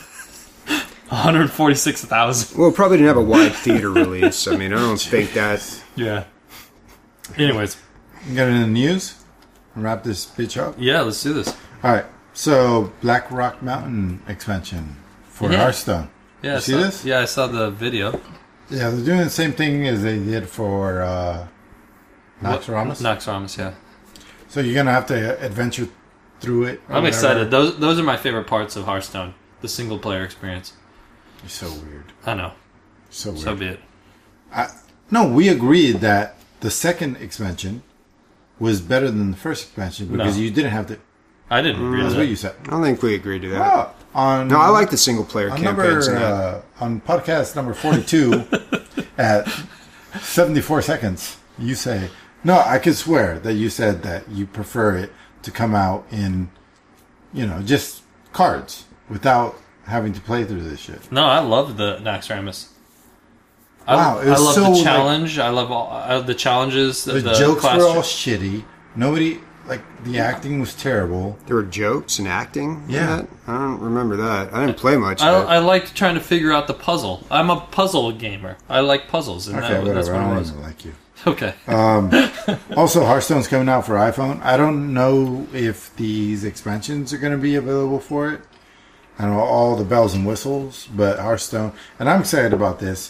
146,000.
Well, it probably didn't have a wide theater release. I mean, I don't think that.
Yeah. Anyways,
You got any news? Wrap this bitch up.
yeah, let's do this.
All right. So, Black Rock Mountain expansion for
Yeah.
Hearthstone.
Yeah,
You see this?
Yeah, I saw the video.
Yeah, they're doing the same thing as they did for Naxxramas.
Naxxramas, yeah.
So you're gonna have to adventure through it. or
I'm
whatever.
excited. Those are my favorite parts of Hearthstone. The single player experience.
You're so weird.
I know.
So weird.
So be it.
No, we agreed that the second expansion was better than the first expansion because
No.
you didn't have to.
I didn't agree
That's
to
what
that.
you said.
I don't think we agreed to that.
Oh, on
No, I like the single player
on
campaigns.
number
and that.
on podcast number 42 at 74 seconds. You say no. I could swear that you said that you prefer it to come out in, just cards without having to play through this shit.
No, I love the Naxxramas.
Wow, it
I
was
love
so,
the
like-
challenge. I love the challenges.
The
the
jokes
class
were all
cha-
shitty. Nobody the acting was terrible.
There were jokes and acting. in
Yeah.
that? I don't remember that. I didn't play much. of it.
I liked trying to figure out the puzzle. I'm a puzzle gamer. I like puzzles, and
Okay,
that's
whatever.
what
I
it
don't
was.
even like you.
Okay.
Also, Hearthstone's coming out for iPhone. I don't know if these expansions are going to be available for it. I know all the bells and whistles, but Hearthstone, and I'm excited about this.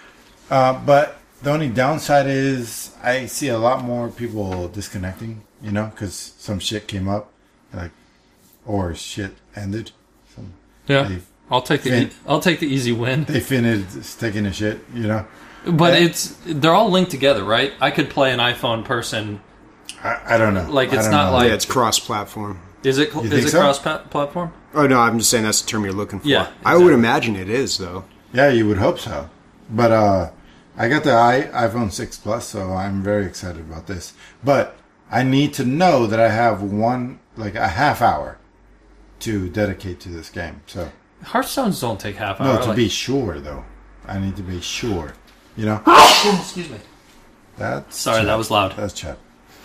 But the only downside is I see a lot more people disconnecting, because some shit came up, or shit ended.
Yeah.
They-
I'll take the easy win.
They finished taking a shit,
But
Yeah.
they're all linked together, right? I could play an iPhone person.
I don't know.
Like,
I
it's
don't
not
know.
like-
Yeah, it's cross-platform.
Is it
think
is it
so?
cross-platform?
Oh no, I'm just saying that's the term you're looking for.
Yeah,
I would
exactly.
imagine it is though.
Yeah, you would hope so. But I got the iPhone 6 Plus, so I'm very excited about this. But I need to know that I have a half hour to dedicate to this game. So
Hearthstones don't take half
no,
hour.
to be sure though, I need to be sure.
Excuse me.
That's
Sorry,
Chet.
that was loud.
That's Chet.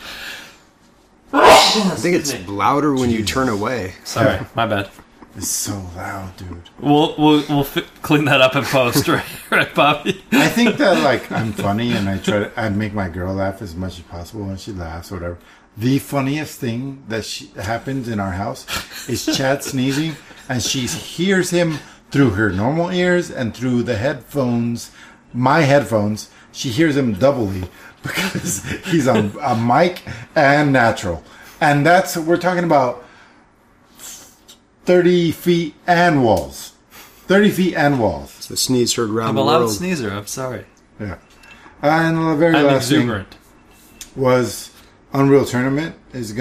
I think it's louder when you turn away.
Sorry, my bad.
It's so loud, dude.
We'll clean that up in post, right, Bobby?
I think that I'm funny and I make my girl laugh as much as possible when she laughs or whatever. The funniest thing that happens in our house is Chad sneezing, and she hears him through her normal ears and through the headphones, my headphones. She hears him doubly because he's on a mic and natural, and we're talking about 30 feet and walls. 30 feet and walls.
It's the sneeze heard around
I'm
the
a loud
world.
sneezer. I'm sorry.
Yeah. And the very
I'm
last thing
exuberant.
was Unreal Tournament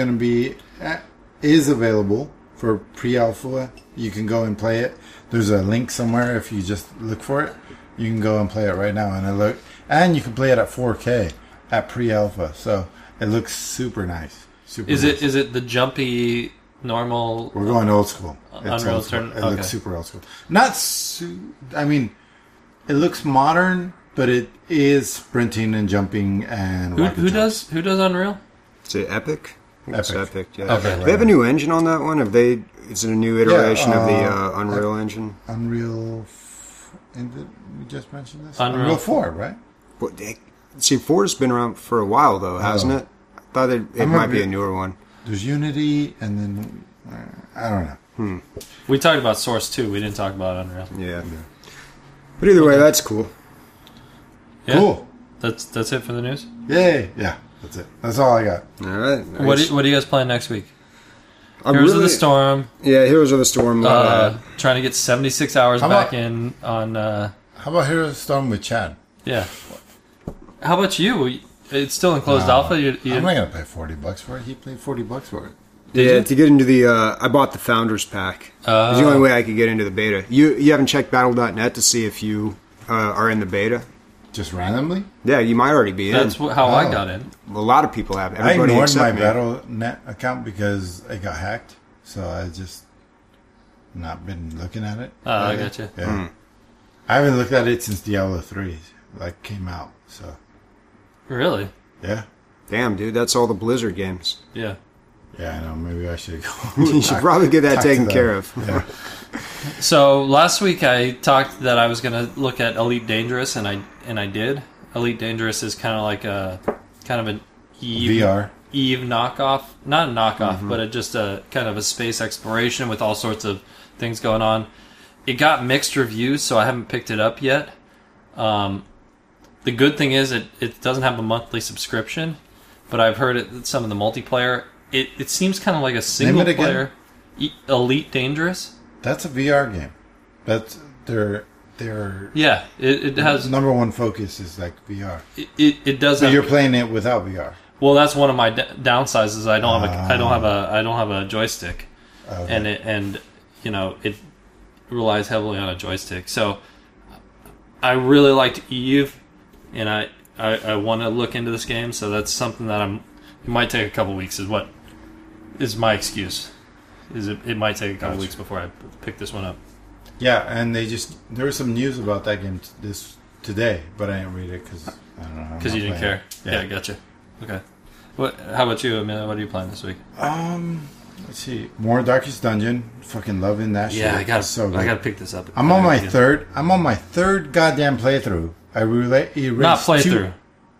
is available for pre-alpha. You can go and play it. There's a link somewhere if you just look for it. You can go and play it right now, and you can play it at 4K at pre-alpha. So it looks super nice. Super.
Is
nice.
it the jumpy normal?
We're going old school.
Unreal
old school.
Tournament?
It looks
Okay.
super old school. I mean, it looks modern, but it is sprinting and jumping and rocket
Who
jumps.
does Unreal?
Is it Epic? I think It's
Epic.
Epic. Yeah.
Okay.
They have a new engine on that one. Is it a new iteration of the Unreal
uh,
engine?
Unreal. We just mentioned this.
Unreal.
Unreal 4, right?
See, 4's been around for a while though, hasn't it? I thought it might
remember-
be a newer one.
There's Unity, and then I don't know.
We talked about Source 2. We didn't talk about Unreal.
Yeah. But either way, that's cool.
Yeah?
Cool.
That's it for the news.
Yay! Yeah, that's it. That's all I got.
All right.
What are you guys playing next week? Heroes of the Storm.
Yeah, Heroes of the Storm.
Trying to get 76 hours
How
back
about-
in on.
How about Heroes of the Storm with Chad?
Yeah. How about you? It's still in closed alpha. You
I'm not gonna pay $40 for it. He paid $40 for it.
you?
To get into the, I bought the Founders Pack. It's the only way I could get into the beta. You haven't checked Battle.net to see if you are in the beta?
Just randomly?
Yeah, you might already be in.
That's how I got in.
A lot of people have.
I
Everybody
ignored my
except me.
Battle.net account because it got hacked. So I just not been looking at it.
I gotcha.
Yeah. I haven't looked at it since Diablo 3 came out. So
Really?
yeah.
Damn, dude, that's all the Blizzard games.
Yeah.
Yeah, I know. Maybe I should go.
You should probably get that
talk to
taken
them.
care of.
Yeah.
So last week I talked that I was going to look at Elite Dangerous, and I did. Elite Dangerous is kind of like an Eve
VR.
Eve knockoff, not a knockoff, but just a kind of a space exploration with all sorts of things going on. It got mixed reviews, so I haven't picked it up yet. The good thing is it doesn't have a monthly subscription, but I've heard some of the multiplayer. It seems kind of like a single
Name it again.
player Elite Dangerous.
That's a VR game. That's their
Yeah, it has
number one focus is like VR.
it does.
So
Have,
you're playing it without VR.
well, that's one of my downsides is I don't have a joystick,
Okay.
and it relies heavily on a joystick. So I really liked Eve, and I want to look into this game. So that's something that it might take a couple weeks. Is what is my excuse? It might take a couple weeks before I pick this one up.
Yeah, and there was some news about that game today, but I didn't read it because I don't know.
Because you didn't care. Yeah, gotcha. Okay. How about you, Amelia? What are you playing this week?
Let's see. More Darkest Dungeon. Fucking loving that shit.
Yeah, I got
so good.
I got to pick this up.
I'm on my third. I'm on my third goddamn playthrough. I erased
Not playthrough.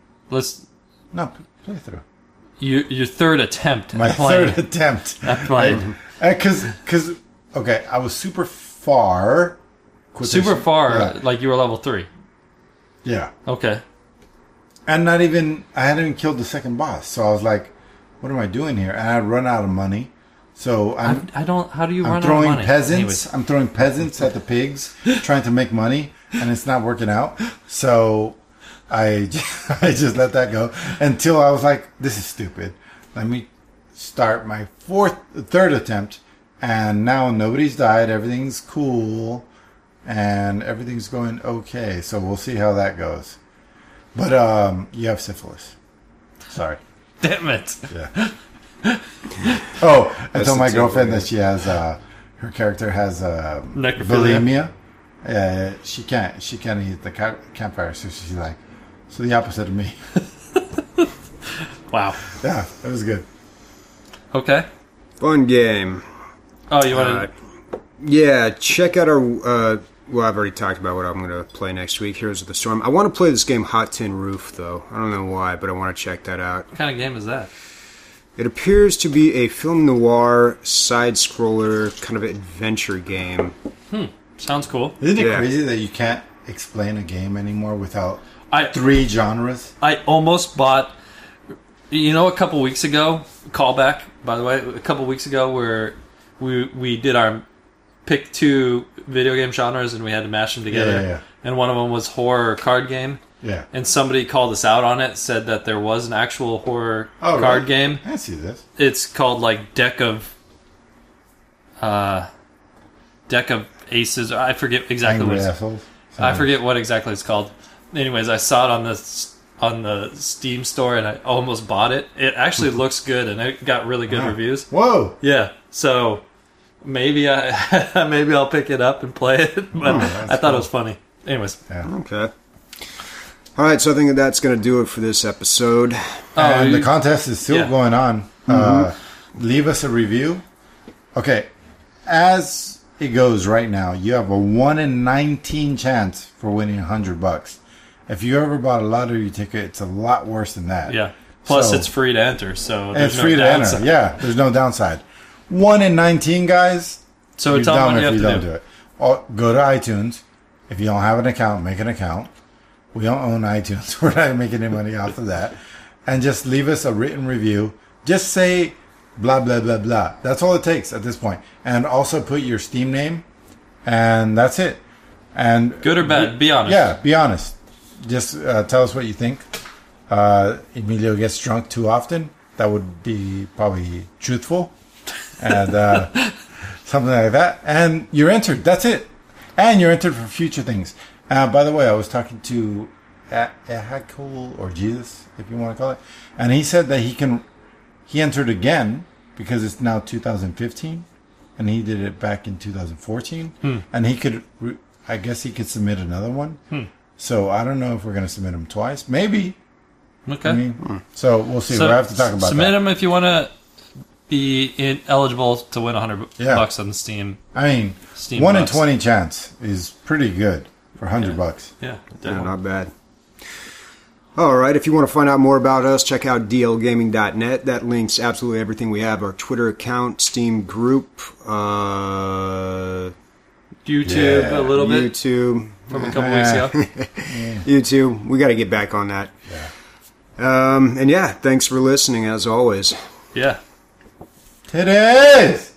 No, playthrough.
Your third attempt.
My
at playing.
third attempt.
At playing.
Because okay, I was super far.
Super far,
Yeah.
like you were level 3.
Yeah.
Okay.
And I hadn't even killed the second boss. So I was like, what am I doing here? And I'd run out of money. So
I don't. How do you run
I'm
out
throwing
of money?
peasants.
Anyways.
I'm throwing peasants at the pigs, trying to make money, and it's not working out. So I just let that go until I was like, this is stupid. Let me start my third attempt, and now nobody's died. Everything's cool, and everything's going okay. So we'll see how that goes. But you have syphilis. Sorry.
Damn it.
Yeah. Oh, I told my
the
girlfriend
takeaway.
that she has her character has
Necrophilia?
bulimia. Yeah, she can't eat the campfire, so she's like, so the opposite of me.
Wow.
Yeah, it was good.
Okay.
Fun game.
Oh, you want to?
Yeah, check out our. Well, I've already talked about what I'm going to play next week. Heroes of the Storm. I want to play this game, Hot Tin Roof, though. I don't know why, but I want to check that out.
What kind of game is that?
It appears to be a film noir side-scroller kind of adventure game.
Sounds cool.
Isn't it
Yeah.
crazy that you can't explain a game anymore without
I
3 genres?
I almost bought. A couple weeks ago, callback, by the way, a couple weeks ago where we did our pick 2 video game genres and we had to mash them together.
Yeah.
And one of them was horror card game.
Yeah.
And somebody called us out on it, said that there was an actual horror
Oh,
card
really?
game.
I see this.
It's called like Deck of Aces. I forget exactly what
Angry
it's
assholes.
I forget what exactly it's called. Anyways, I saw it on the Steam store and I almost bought it. It actually looks good and it got really good reviews.
Whoa.
Yeah, so maybe I'll pick it up and play it. But
that's
I thought it was funny. Anyways,
Okay. All right, so I think that's going to do it for this episode.
And the
you-
contest is still
yeah.
going on. Leave us a review. Okay, as it goes right now, you have a 1 in 19 chance for winning $100. If you ever bought a lottery ticket, it's a lot worse than that.
yeah. Plus,
So-
it's free to enter, so
And
there's
it's free
no
to
downside.
enter. Yeah, there's no downside. 1 in 19, guys.
So
You're
tell them
dumb
what you
if
have
you
to
don't
do.
do it. Or go to iTunes. If you don't have an account, make an account. We don't own iTunes. We're not making any money off of that. And just leave us a written review. Just say blah, blah, blah, blah. That's all it takes at this point. And also put your Steam name, and that's it. And
Good or bad? Be honest.
Yeah, be honest. Just tell us what you think. Emilio gets drunk too often. That would be probably truthful. And something like that. And you're entered. That's it. And you're entered for future things. By the way, I was talking to Ehakul or Jesus, if you want to call it. And he said that he entered again because it's now 2015. And he did it back in 2014. And he could, I guess he could submit another one. So I don't know if we're going to submit them twice. Maybe.
Okay.
I mean, so we'll see. We'll have to talk about
submit
that.
them if you want to be eligible to win $100
Yeah.
on Steam.
I mean,
Steam
1 in
bucks.
20 chance is pretty good for $100.
Yeah,
Yeah,
definitely.
not bad. All right, if you want to find out more about us, check out dlgaming.net. That links absolutely everything we have. Our Twitter account, Steam group,
YouTube
Yeah.
a little bit
YouTube.
from a couple weeks ago.
YouTube. We got to get back on that. And yeah, thanks for listening as always.
Yeah.
It is!